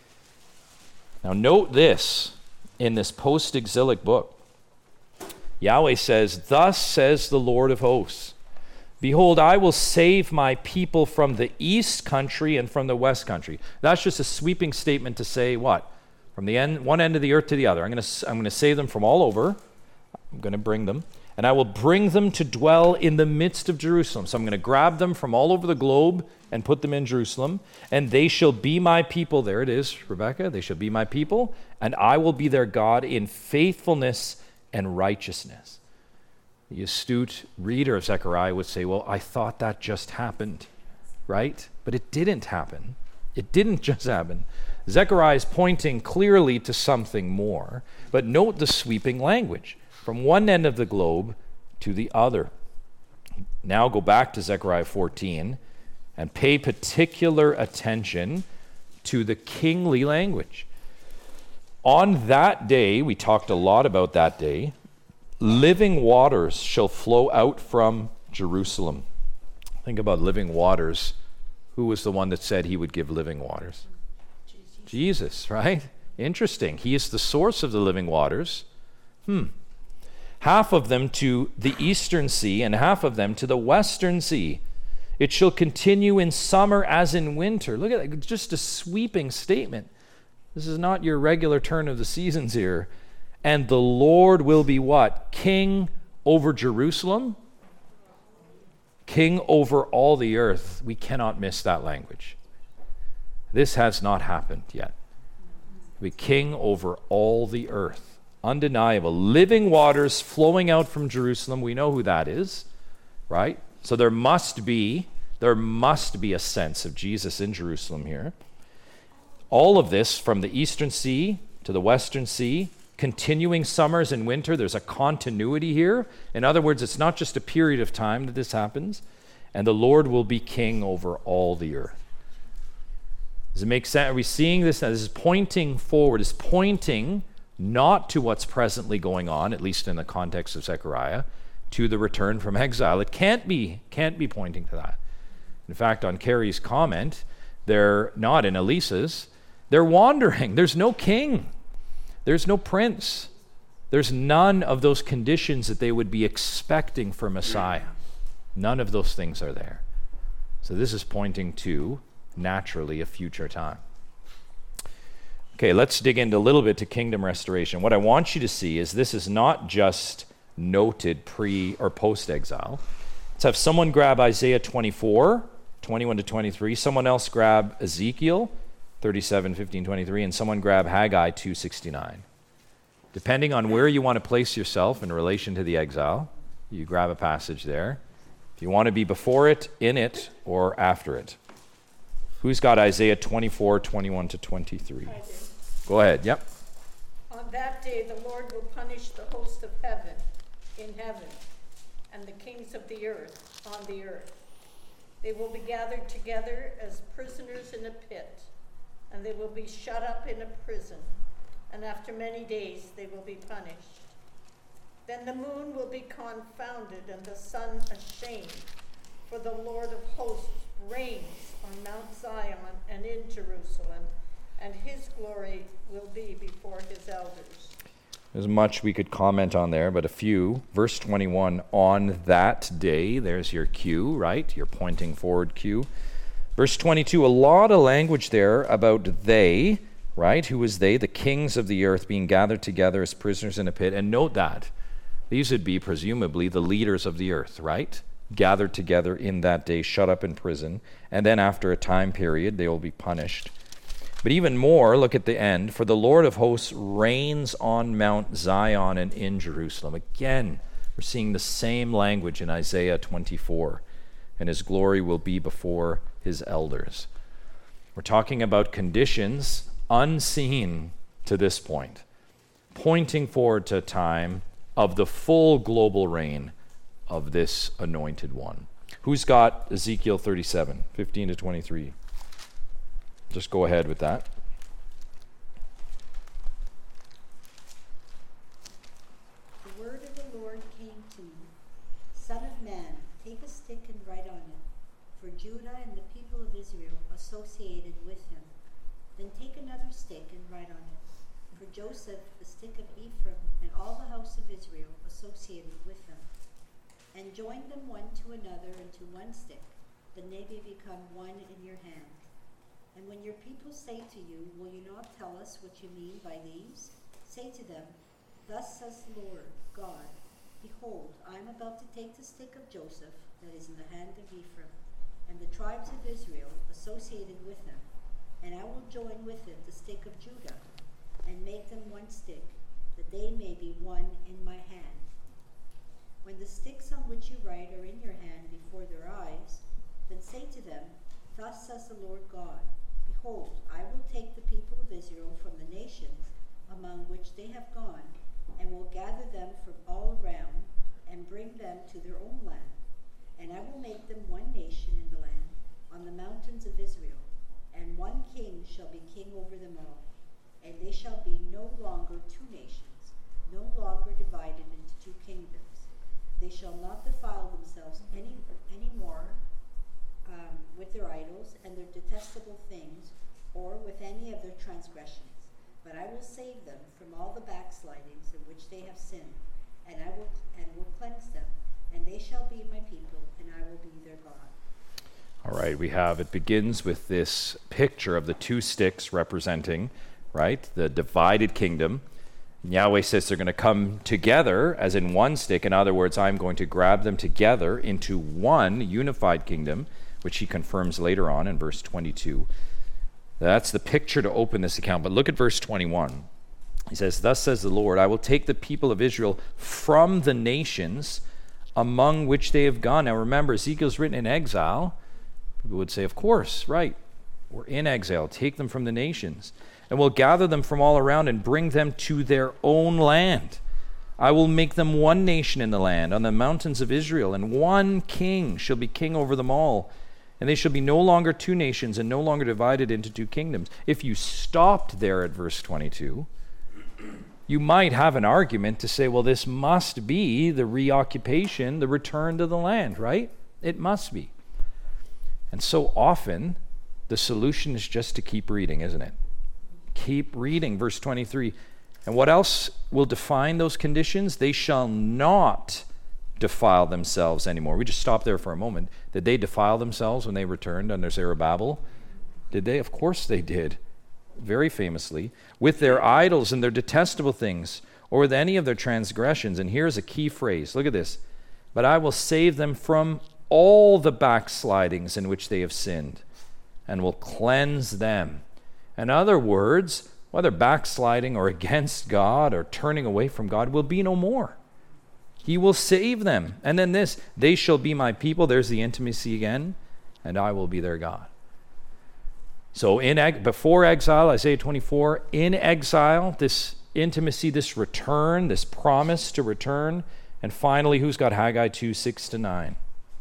Now note this in this post-exilic book. Yahweh says, "Thus says the Lord of hosts, behold, I will save my people from the east country and from the west country." That's just a sweeping statement to say what? From the end, one end of the earth to the other. I'm going to I'm going to save them from all over. I'm going to bring them. And I will bring them to dwell in the midst of Jerusalem. So I'm going to grab them from all over the globe and put them in Jerusalem. And they shall be my people. There it is, Rebecca. They shall be my people. And I will be their God in faithfulness and righteousness. The astute reader of Zechariah would say, well, I thought that just happened, right? But it didn't happen. It didn't just happen. Zechariah is pointing clearly to something more. But note the sweeping language. From one end of the globe to the other. Now go back to Zechariah fourteen and pay particular attention to the kingly language. On that day, we talked a lot about that day, living waters shall flow out from Jerusalem. Think about living waters. Who was the one that said he would give living waters? Jesus, Jesus, right? Interesting. He is the source of the living waters. Hmm. Half of them to the eastern sea, and half of them to the western sea. It shall continue in summer as in winter. Look at that, just a sweeping statement. This is not your regular turn of the seasons here. And the Lord will be what? King over Jerusalem? King over all the earth. We cannot miss that language. This has not happened yet. Be king over all the earth. Undeniable. Living waters flowing out from Jerusalem. We know who that is, right? So there must be, there must be a sense of Jesus in Jerusalem here. All of this from the eastern sea to the western sea, continuing summers and winter. There's a continuity here. In other words, it's not just a period of time that this happens. And the Lord will be king over all the earth. Does it make sense? Are we seeing this? This is pointing forward. It's pointing not to what's presently going on, at least in the context of Zechariah, to the return from exile. It can't be, can't be pointing to that. In fact, on Carrie's comment, they're not in Elisa's, they're wandering. There's no king. There's no prince. There's none of those conditions that they would be expecting for Messiah. None of those things are there. So this is pointing to, naturally, a future time. Okay, let's dig into a little bit to kingdom restoration. What I want you to see is this is not just noted pre or post-exile. Let's have someone grab Isaiah twenty-four, twenty-one to twenty-three. Someone else grab Ezekiel thirty-seven, fifteen, twenty-three. And someone grab Haggai two sixty-nine. Depending on where you want to place yourself in relation to the exile, you grab a passage there. If you want to be before it, in it, or after it. Who's got Isaiah twenty-four, twenty-one to twenty-three? I do. Go ahead, yep. On that day the Lord will punish the host of heaven in heaven, and the kings of the earth on the earth. They will be gathered together as prisoners in a pit, and they will be shut up in a prison, and after many days they will be punished. Then the moon will be confounded, and the sun ashamed, for the Lord of hosts reigns on Mount Zion and in Jerusalem, and his glory will be before his elders. There's much we could comment on there, but a few. Verse twenty-one, on that day, there's your cue, right? Your pointing forward cue. Verse twenty-two, a lot of language there about they, right? Who is they? The kings of the earth being gathered together as prisoners in a pit. And note that. These would be presumably the leaders of the earth, right? Gathered together in that day, shut up in prison. And then after a time period, they will be punished. But even more, look at the end. For the Lord of hosts reigns on Mount Zion and in Jerusalem. Again, we're seeing the same language in Isaiah twenty-four. And his glory will be before his elders. We're talking about conditions unseen to this point, pointing forward to a time of the full global reign of this anointed one. Who's got Ezekiel thirty-seven, fifteen to twenty-three? Just go ahead with that. The word of the Lord came to me. Son of man, take a stick and write on it, for Judah and the people of Israel associated with him. Then take another stick and write on it, for Joseph, the stick of Ephraim, and all the house of Israel associated with him. And join them one to another into one stick, that they may become one in your hand. And when your people say to you, will you not tell us what you mean by these? Say to them, thus says the Lord, God, behold, I am about to take the stick of Joseph that is in the hand of Ephraim, and the tribes of Israel associated with him, and I will join with it the stick of Judah, and make them one stick, that they may be one in my hand. When the sticks on which you write are in your hand before their eyes, then say to them, Thus says the Lord God, Behold, I will take the people of Israel from the nations among which they have gone, and will gather them from all around, and bring them to their own land. And I will make them one nation in the land, on the mountains of Israel, and one king shall be king over them all. And they shall be no longer two nations, no longer divided into two kingdoms. They shall not defile themselves any, any more um, with their idols and their detestable things, or with any of their transgressions. But I will save them from all the backslidings in which they have sinned, and I will and will cleanse them, and they shall be my people, and I will be their God. All right, we have, it begins with this picture of the two sticks representing, right, the divided kingdom. And Yahweh says they're going to come together as in one stick. In other words, I'm going to grab them together into one unified kingdom, which he confirms later on in verse twenty-two. That's the picture to open this account. But look at verse twenty-one. He says, Thus says the Lord, I will take the people of Israel from the nations among which they have gone. Now remember, Ezekiel's written in exile. People would say, of course, right. We're in exile. Take them from the nations. And will gather them from all around and bring them to their own land. I will make them one nation in the land, on the mountains of Israel, and one king shall be king over them all. And they shall be no longer two nations and no longer divided into two kingdoms. If you stopped there at verse twenty-two, you might have an argument to say, well, this must be the reoccupation, the return to the land, right? It must be. And so often, the solution is just to keep reading, isn't it? Keep reading, verse twenty-three. And what else will define those conditions? They shall not defile themselves anymore. We just stop there for a moment. Did they defile themselves when they returned under Zerubbabel? Did they? Of course they did. Very famously. With their idols and their detestable things, or with any of their transgressions. And here's a key phrase. Look at this. But I will save them from all the backslidings in which they have sinned, and will cleanse them. In other words, whether backsliding or against God or turning away from God will be no more. He will save them. And then this, they shall be my people. There's the intimacy again. And I will be their God. So in before exile, Isaiah twenty-four, in exile, this intimacy, this return, this promise to return. And finally, who's got Haggai two, six to nine?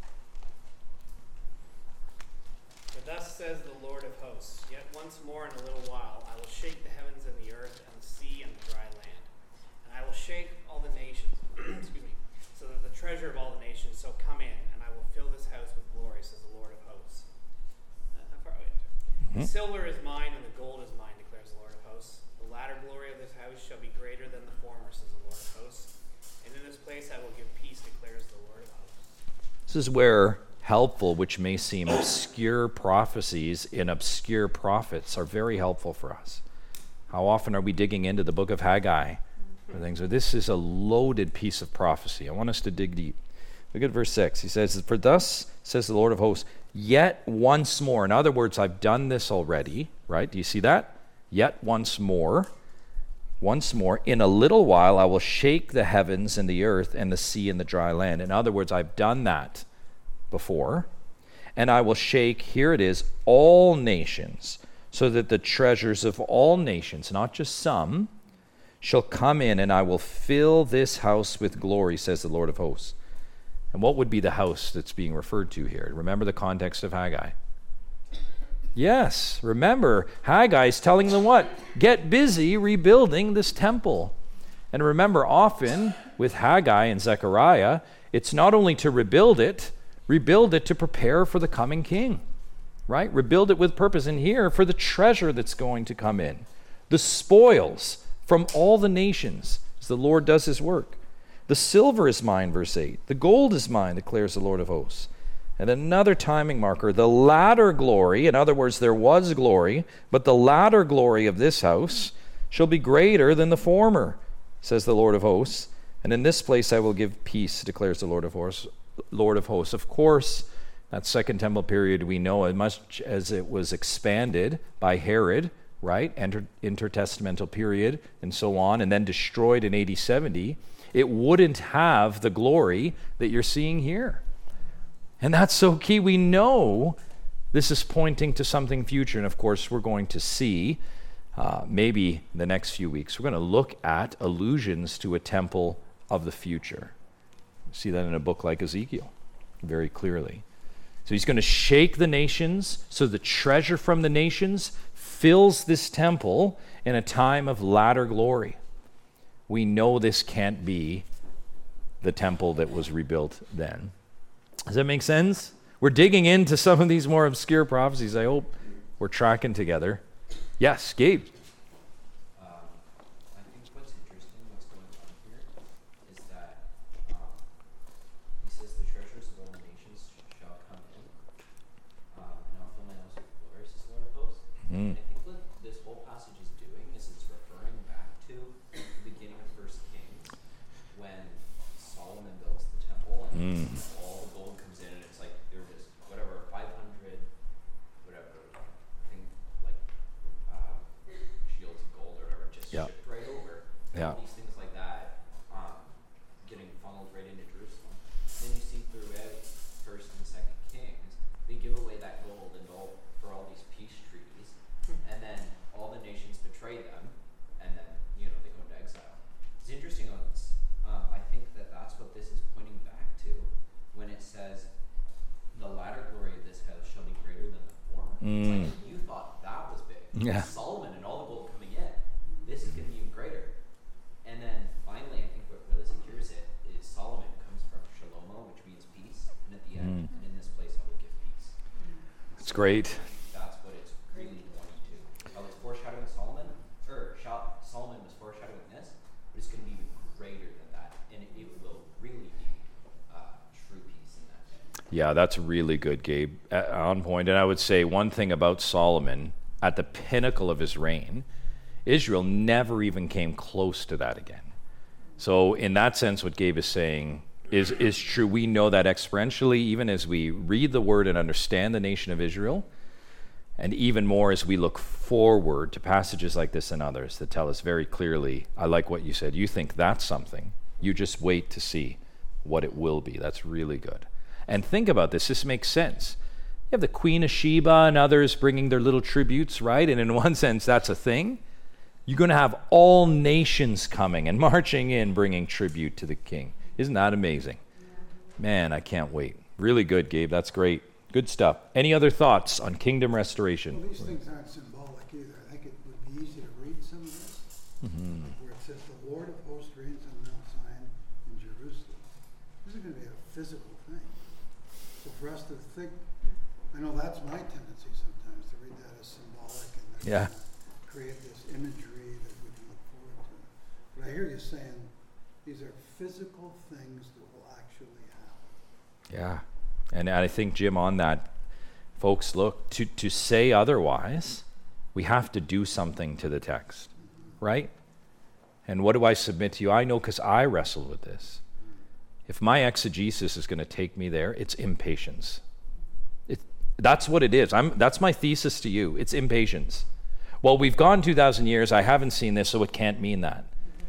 For thus says the Lord of hosts, yet once more in a little while I will shake the heavens and the earth and the sea and the dry land. And I will shake all the nations, excuse me, so that the treasure of all the nations shall come in, and I will fill this house with glory, says the Lord of hosts. Uh, how far away? Mm-hmm. The silver is mine and the gold is mine, declares the Lord of hosts. The latter glory of this house shall be greater than the former, says the Lord of hosts. And in this place I will give peace, declares the Lord of hosts. This is where helpful, which may seem obscure prophecies in obscure prophets, are very helpful for us. How often are we digging into the book of Haggai? For things. This is a loaded piece of prophecy. I want us to dig deep. Look at verse six. He says, For thus says the Lord of hosts, yet once more. In other words, I've done this already, right? Do you see that? Yet once more. Once more, in a little while I will shake the heavens and the earth and the sea and the dry land. In other words, I've done that before. And I will shake, here it is, all nations, so that the treasures of all nations, not just some, shall come in, and I will fill this house with glory, says the Lord of hosts. And what would be the house that's being referred to here? Remember the context of Haggai. Yes, remember, Haggai is telling them what? Get busy rebuilding this temple. And remember, often with Haggai and Zechariah, it's not only to rebuild it, rebuild it to prepare for the coming king, right? Rebuild it with purpose. And here, for the treasure that's going to come in, the spoils from all the nations, as the Lord does his work. The silver is mine, verse eight. The gold is mine, declares the Lord of hosts. And another timing marker, the latter glory, in other words, there was glory, but the latter glory of this house shall be greater than the former, says the Lord of hosts. And in this place I will give peace, declares the Lord of hosts. Lord of hosts. Of course, that Second Temple period, we know as much as it was expanded by Herod, right, Inter- intertestamental period and so on, and then destroyed in A D seventy, it wouldn't have the glory that you're seeing here. And that's so key. We know this is pointing to something future, and of course we're going to see uh, maybe the next few weeks, we're going to look at allusions to a temple of the future. See that in a book like Ezekiel very clearly. So he's going to shake the nations so the treasure from the nations fills this temple in a time of latter glory. We know this can't be the temple that was rebuilt then. Does that make sense? We're digging into some of these more obscure prophecies. I hope we're tracking together. Yes, Gabe. Um, I think what's interesting, what's going on here, is that um, he says the treasures of all nations shall come in, um, and I'll fill my house with glory, says the Lord of hosts. Mm. And I think what this whole passage is doing is it's referring back to the beginning of First Kings, when Solomon builds the temple, and Mm. all the gold comes in, and it's like there was whatever five hundred, whatever, I think like uh, shields of gold or whatever, just Yeah. shipped right over. Yeah. All these things like that, um, getting funneled right into Jerusalem. Then you see throughout First and Second Kings, they give away that gold and all for all these peace treaties, and then all the nations betray them, and then you know they go into exile. It's interesting. On this, um, I think that that's what this is pointing back to when it says, "The latter glory of this house shall be greater than the former." It's Mm. like you thought that was big. Yeah. Solomon and all the gold coming in. This is going to be even greater. And then finally, I think what really secures it is Solomon comes from Shalomo, which means peace, and at the end, Mm. and in this place I will give peace. It's great. That's what it's really pointing to. I was foreshadowing Solomon, or Sha- Solomon was foreshadowing this, but it's going to be even greater than that, and it, it will really be uh, true peace in that day. Yeah, that's really good, Gabe. Uh, on point. And I would say one thing about Solomon, at the pinnacle of his reign, Israel never even came close to that again. So in that sense, what Gabe is saying is, is true. We know that experientially, even as we read the word and understand the nation of Israel, and even more as we look forward to passages like this and others that tell us very clearly, I like what you said, you think that's something. You just wait to see what it will be. That's really good. And think about this. This makes sense. You have the Queen of Sheba and others bringing their little tributes, right? And in one sense, that's a thing. You're going to have all nations coming and marching in, bringing tribute to the king. Isn't that amazing? Man, I can't wait. Really good, Gabe. That's great. Good stuff. Any other thoughts on kingdom restoration? Well, these things aren't symbolic either. I think it would be easy to read some of this, Mm-hmm. like where it says, "The Lord of hosts reigns on Mount Zion in Jerusalem." This is going to be a physical thing. So for us to think, I know that's my tendency sometimes to read that as symbolic and then Yeah. create this imagery that we can look forward to. But I hear you saying these are physical things that will actually happen. Yeah. And I think, Jim, on that, folks, look, to, to say otherwise, we have to do something to the text, right? And what do I submit to you? I know because I wrestled with this. If my exegesis is going to take me there, it's impatience. It, that's what it is. I'm, that's my thesis to you. It's impatience. Well, we've gone two thousand years. I haven't seen this, so it can't mean that.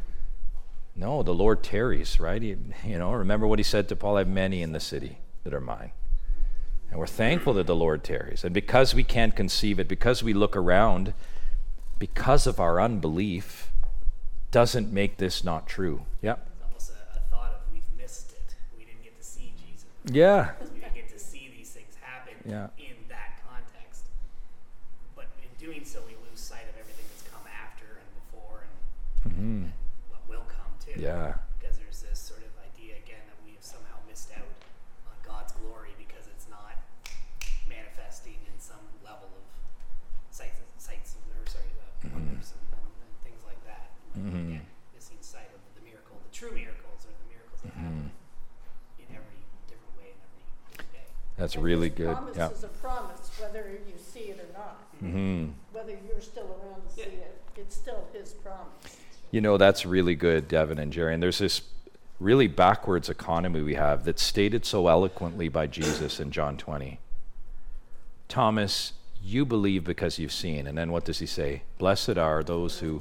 No, the Lord tarries, right? He, you know, remember what he said to Paul, I have many in the city that are mine. And we're thankful that the Lord tarries. And because we can't conceive it, because we look around, because of our unbelief, doesn't make this not true. Yep. It's almost a, a thought of we've missed it. We didn't get to see Jesus. Yeah. Because we didn't get to see these things happen Yeah. in that context. But in doing so, we lose sight of everything that's come after and before and, Mm-hmm. and what will come too. Yeah. Because there's this sort of idea again that we have somehow missed out on God's glory because it's not manifesting in some level of sights, sights or sorry, uh, wonders and, and, and things like that. Mhm. Again, missing sight of the miracle, the true miracles are the miracles that happen in every different way in every, every day. That's And really his good. promise Yeah. is a promise, whether you see it or not. Mm-hmm. Whether you're still around to see it, it's still his promise. You know, that's really good, Devin and Jerry. And there's this really backwards economy we have that's stated so eloquently by Jesus in John twenty. Thomas, you believe because you've seen. And then what does he say? Blessed are those who...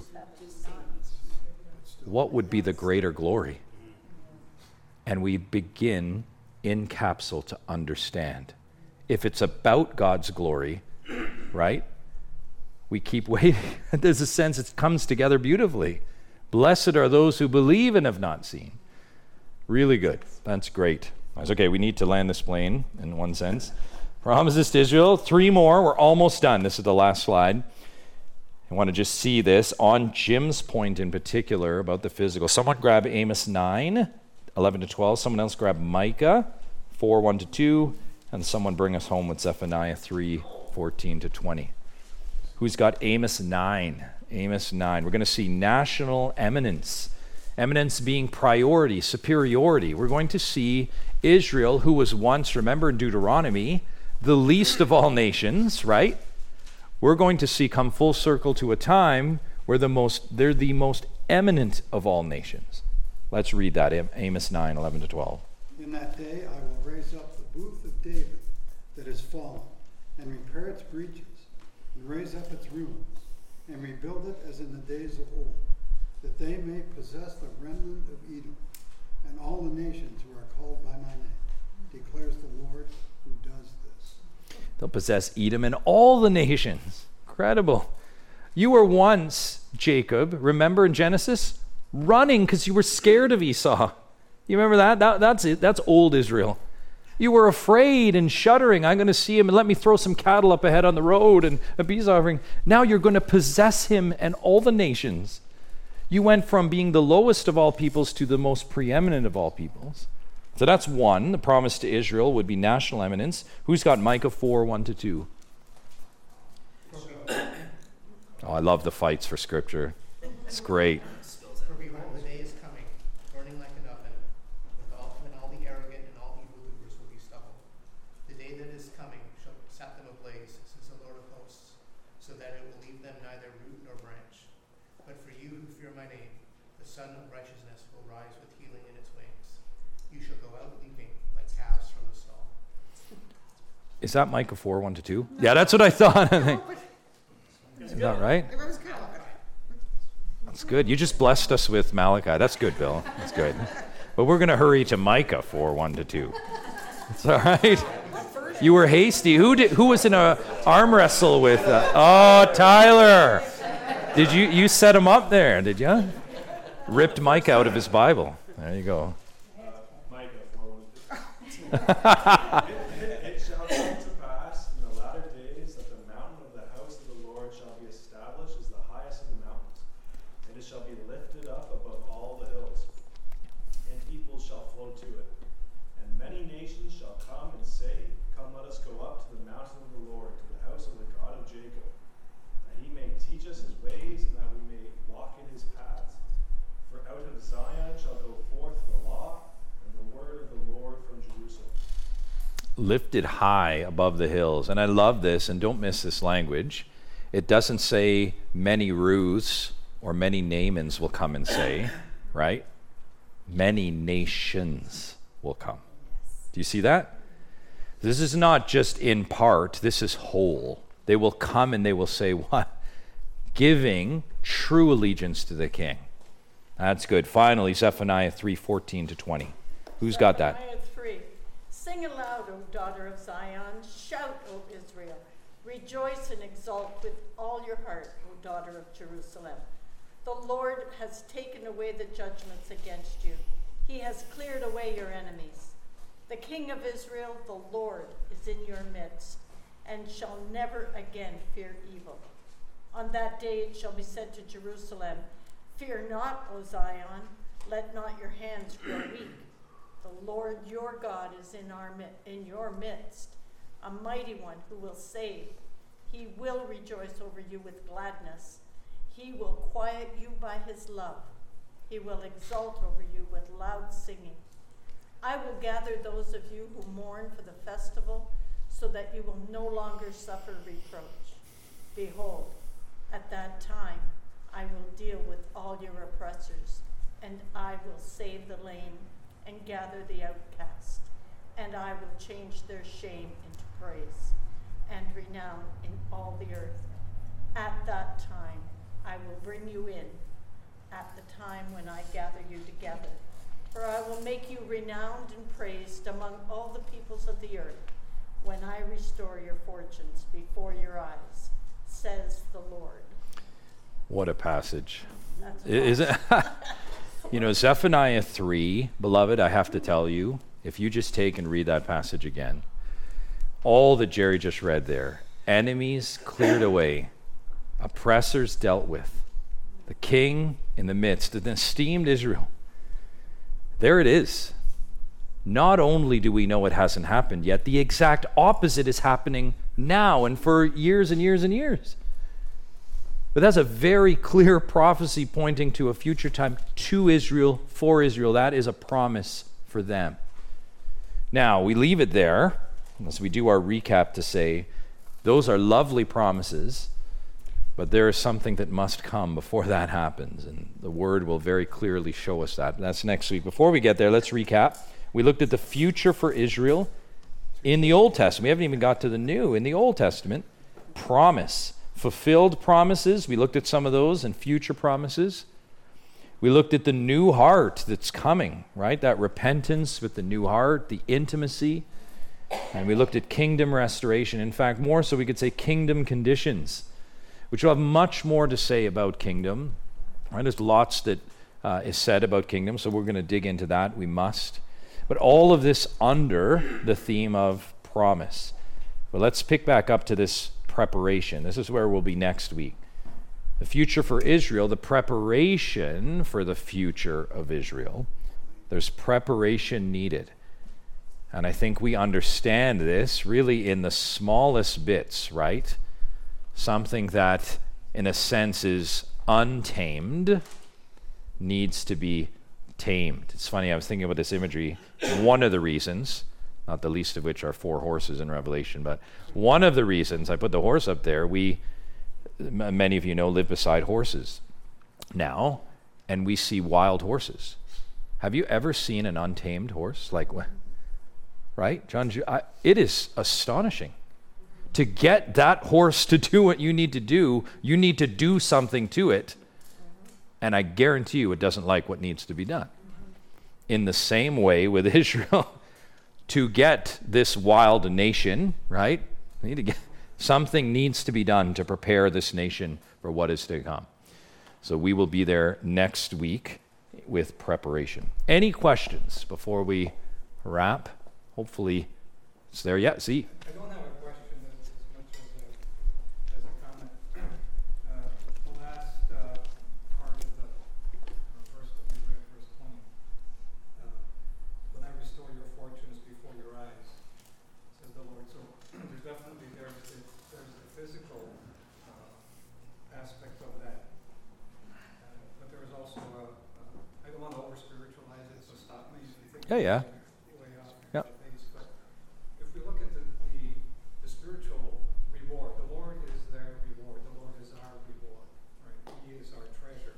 What would be the greater glory? And we begin in capsule to understand. If it's about God's glory, right? We keep waiting. There's a sense it comes together beautifully. Blessed are those who believe and have not seen. Really good. That's great. That's okay, we need to land this plane in one sense. Promises to Israel. Three more. We're almost done. This is the last slide. I want to just see this on Jim's point in particular about the physical. Someone grab Amos nine, eleven to twelve. Someone else grab Micah four, one to two. And someone bring us home with Zephaniah three, fourteen to twenty. Who's got Amos nine? Amos nine. We're going to see national eminence. Eminence being priority, superiority. We're going to see Israel, who was once, remember in Deuteronomy, the least of all nations, right? We're going to see come full circle to a time where the most they're the most eminent of all nations. Let's read that, Amos nine, eleven to twelve. In that day I will raise up the booth of David that is fallen, and repair its breaches, and raise up its ruins, and rebuild it as in the days of old, that they may possess the remnant of Edom, and all the nations who are called by my name, declares the Lord who does this. They'll possess Edom and all the nations. Incredible. You were once, Jacob, remember in Genesis, running because you were scared of Esau. You remember that? that that's it. That's old Israel. You were afraid and shuddering. I'm going to see him and let me throw some cattle up ahead on the road and a peace offering. Now you're going to possess him and all the nations. You went from being the lowest of all peoples to the most preeminent of all peoples. So that's one. The promise to Israel would be national eminence. Who's got Micah four, one to two? Oh, I love the fights for Scripture. It's great. For behold, the day is coming, burning like an oven, with all, when all the arrogant and all evildoers will be stubble. The day that is coming shall set them ablaze, says the Lord of hosts, so that it will leave them neither root nor branch. But for you who fear my name, the Sun of Righteousness will rise with healing in its wings. You shall go out leaping like calves from the stall. Is that Micah four, one to two? Yeah, that's what I thought. Is that right? That's good. You just blessed us with Malachi. That's good, Bill. That's good. But we're going to hurry to Micah four, one to two. It's all right. You were hasty. Who did? Who was in a arm wrestle with? Uh, oh, Tyler. Did you you set him up there? Did you? Ripped Micah out of his Bible. There you go. Uh, Micah four, one to two. It shall come to pass in the latter days that the mountain of the house of the Lord shall be established as the highest of the mountains, and it shall be lifted up above all the hills, and people shall flow to it. And many nations shall come and say, Come, let us go up to the mountain of the Lord, to the house of the God of Jacob, that he may teach us his ways, and that we may walk in his paths. For out of Zion shall go forth the law and the word of the Lord from Jerusalem. Lifted high above the hills. And I love this, and don't miss this language. It doesn't say many Ruths or many Naamans will come and say, right? Many nations will come. Do you see that? This is not just in part, this is whole. They will come and they will say, what? Giving true allegiance to the king. That's good. Finally, Zephaniah three, fourteen to twenty. Who's got that? Zephaniah three. Sing aloud, O daughter of Zion. Shout, O Israel. Rejoice and exult with all your heart, O daughter of Jerusalem. The Lord has taken away the judgments against you. He has cleared away your enemies. The King of Israel, the Lord, is in your midst, and shall never again fear evil. On that day it shall be said to Jerusalem, Fear not, O Zion, let not your hands grow weak. The Lord your God is in our in your midst, a mighty one who will save. He will rejoice over you with gladness. He will quiet you by his love. He will exult over you with loud singing. I will gather those of you who mourn for the festival, so that you will no longer suffer reproach. Behold, at that time I will deal with all your oppressors, and I will save the lame and gather the outcast, and I will change their shame into praise and renown in all the earth. At that time I will bring you in, at the time when I gather you together. For I will make you renowned and praised among all the peoples of the earth, when I restore your fortunes before your eyes, says the Lord. What a passage. That's Is it? You know, Zephaniah three, beloved, I have to tell you, if you just take and read that passage again, all that Jerry just read there, enemies cleared away, oppressors dealt with, the king in the midst, an esteemed Israel. There it is. Not only do we know it hasn't happened yet, the exact opposite is happening now and for years and years and years. But that's a very clear prophecy pointing to a future time to Israel, for Israel. That is a promise for them. Now, we leave it there, as we do our recap, to say those are lovely promises, but there is something that must come before that happens, and the Word will very clearly show us that. That's next week. Before we get there, let's recap. We looked at the future for Israel in the Old Testament. We haven't even got to the New. In the Old Testament, promise. Fulfilled promises. We looked at some of those, and future promises. We looked at the new heart that's coming, right? That repentance with the new heart, the intimacy. And we looked at kingdom restoration. In fact, more so we could say kingdom conditions, which will have much more to say about kingdom. Right? There's lots that uh, is said about kingdom, so we're going to dig into that. We must. But all of this under the theme of promise. But let's pick back up to this preparation. This is where we'll be next week. The future for Israel, the preparation for the future of Israel. There's preparation needed. And I think we understand this really in the smallest bits, right? Something that, in a sense, is untamed needs to be tamed. It's funny, I was thinking about this imagery. One of the reasons, not the least of which are four horses in Revelation, but one of the reasons I put the horse up there, we, m- many of you know, live beside horses now, and we see wild horses. Have you ever seen an untamed horse? Like, right? John, I, it is astonishing. To get that horse to do what you need to do, you need to do something to it. And I guarantee you it doesn't like what needs to be done. In the same way with Israel, to get this wild nation, right? We need to get, something needs to be done to prepare this nation for what is to come. So we will be there next week with preparation. Any questions before we wrap? Hopefully it's there yet. See? I don't have a question as, as much as a, as a comment. Uh, the last uh, part of the uh, verse that we read, verse twenty. Uh, when I restore your fortunes before your eyes, says the Lord. So there's definitely there's the, there's the physical uh, aspect of that. Uh, but there is also a, uh, I don't want to over spiritualize it, so stop me if you think. Yeah, yeah. Way off Yep. base, but if we look at the, the, the spiritual reward, the Lord is their reward. The Lord is our reward, right? He is our treasure.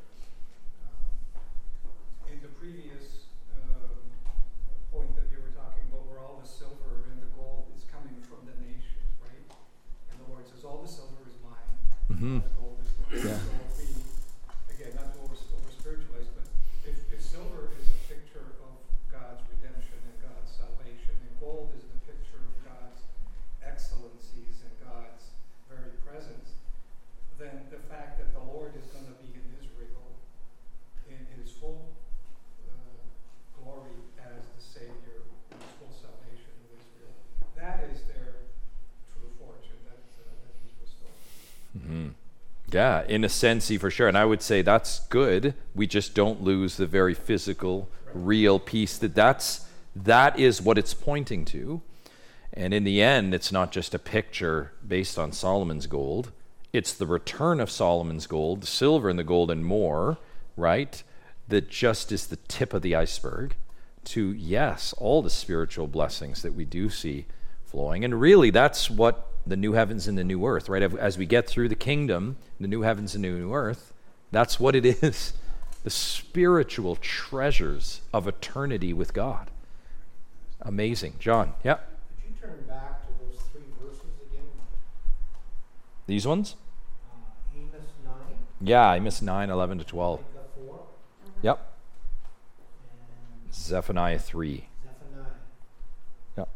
Um, in the previous um, point that you were talking about, where all the silver and the gold is coming from the nations, right? And the Lord says, all the silver is mine, Mm-hmm. all the gold is mine. Yeah. So if we, again, not to over, over spiritualize, but if, if silver is a picture of God's redemption and God's salvation, and gold is the picture of God's excellencies and God's very presence, then the fact that the Lord is going to be in Israel in his full uh, glory as the Savior, in his full salvation of Israel, that is their true fortune that, uh, that he's restored. Mm-hmm. Yeah, in a sense, for sure. And I would say that's good. We just don't lose the very physical, real piece. That that's that is what it's pointing to. And in the end, it's not just a picture based on Solomon's gold. It's the return of Solomon's gold, the silver and the gold and more, right? That just is the tip of the iceberg to, yes, all the spiritual blessings that we do see flowing. And really, that's what the new heavens and the new earth, right? As we get through the kingdom, the new heavens and the new earth, that's what it is. the spiritual treasures of eternity with God. Amazing. John, yeah? Could you turn back to those three verses again? These ones? Uh, Amos nine, Yeah, Amos nine, eleven to twelve. Micah four, Yep. and Zephaniah three. Zephaniah. Yep.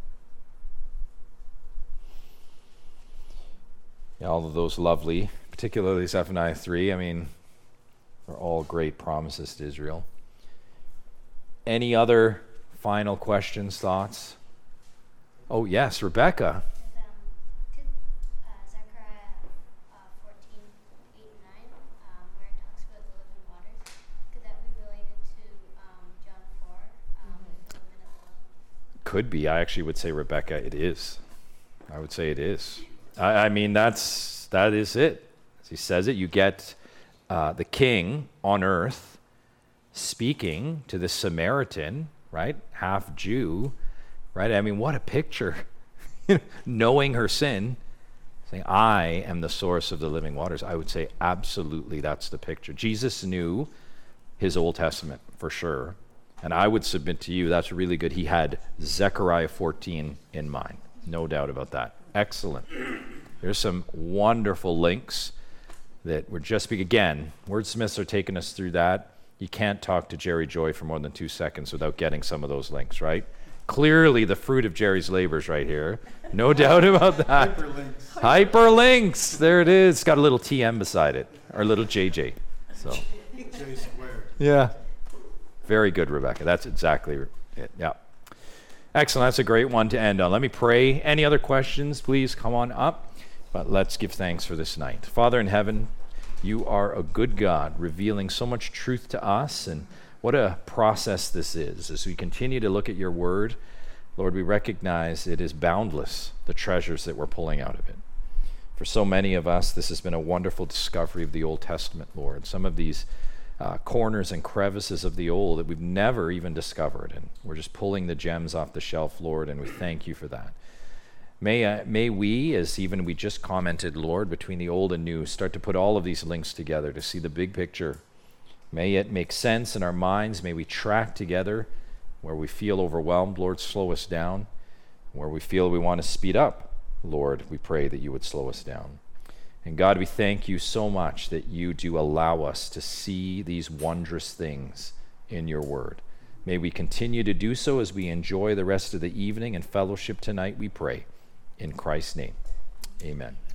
Yeah, all of those lovely, particularly Zephaniah three. I mean, they're all great promises to Israel. Any other final questions, thoughts? Oh, yes, Rebecca. Is, um, could, uh, Zechariah uh, fourteen, eight and nine, um, where it talks about the living waters, could that be related to um, John four, um, with the woman at the well? Could be. I actually would say, Rebecca, it is. I would say it is. I, I mean, that's that is it. As he says it, you get uh, the king on earth speaking to the Samaritan, right? Half Jew, right? I mean, what a picture. Knowing her sin, saying, I am the source of the living waters. I would say absolutely that's the picture. Jesus knew his Old Testament for sure. And I would submit to you, that's really good. He had Zechariah fourteen in mind. No doubt about that. Excellent. There's some wonderful links that we're just, be- again, wordsmiths are taking us through that. You can't talk to Jerry Joy for more than two seconds without getting some of those links, right? Clearly the fruit of Jerry's labors right here. No doubt about that. Hyperlinks. Hyperlinks. There it is. It's got a little T M beside it, or a little J J. So, J squared. yeah. Very good, Rebecca. That's exactly it. Yeah. Excellent. That's a great one to end on. Let me pray. Any other questions, please come on up. But let's give thanks for this night. Father in heaven, you are a good God, revealing so much truth to us, and what a process this is. As we continue to look at your word, Lord, we recognize it is boundless, the treasures that we're pulling out of it. For so many of us, this has been a wonderful discovery of the Old Testament, Lord. Some of these uh, corners and crevices of the old that we've never even discovered, and we're just pulling the gems off the shelf, Lord, and we thank you for that. May, uh, may we, as even we just commented, Lord, between the old and new, start to put all of these links together to see the big picture. May it make sense in our minds. May we track together. Where we feel overwhelmed, Lord, slow us down. Where we feel we want to speed up, Lord, we pray that you would slow us down. And God, we thank you so much that you do allow us to see these wondrous things in your word. May we continue to do so as we enjoy the rest of the evening and fellowship tonight, we pray. In Christ's name, amen.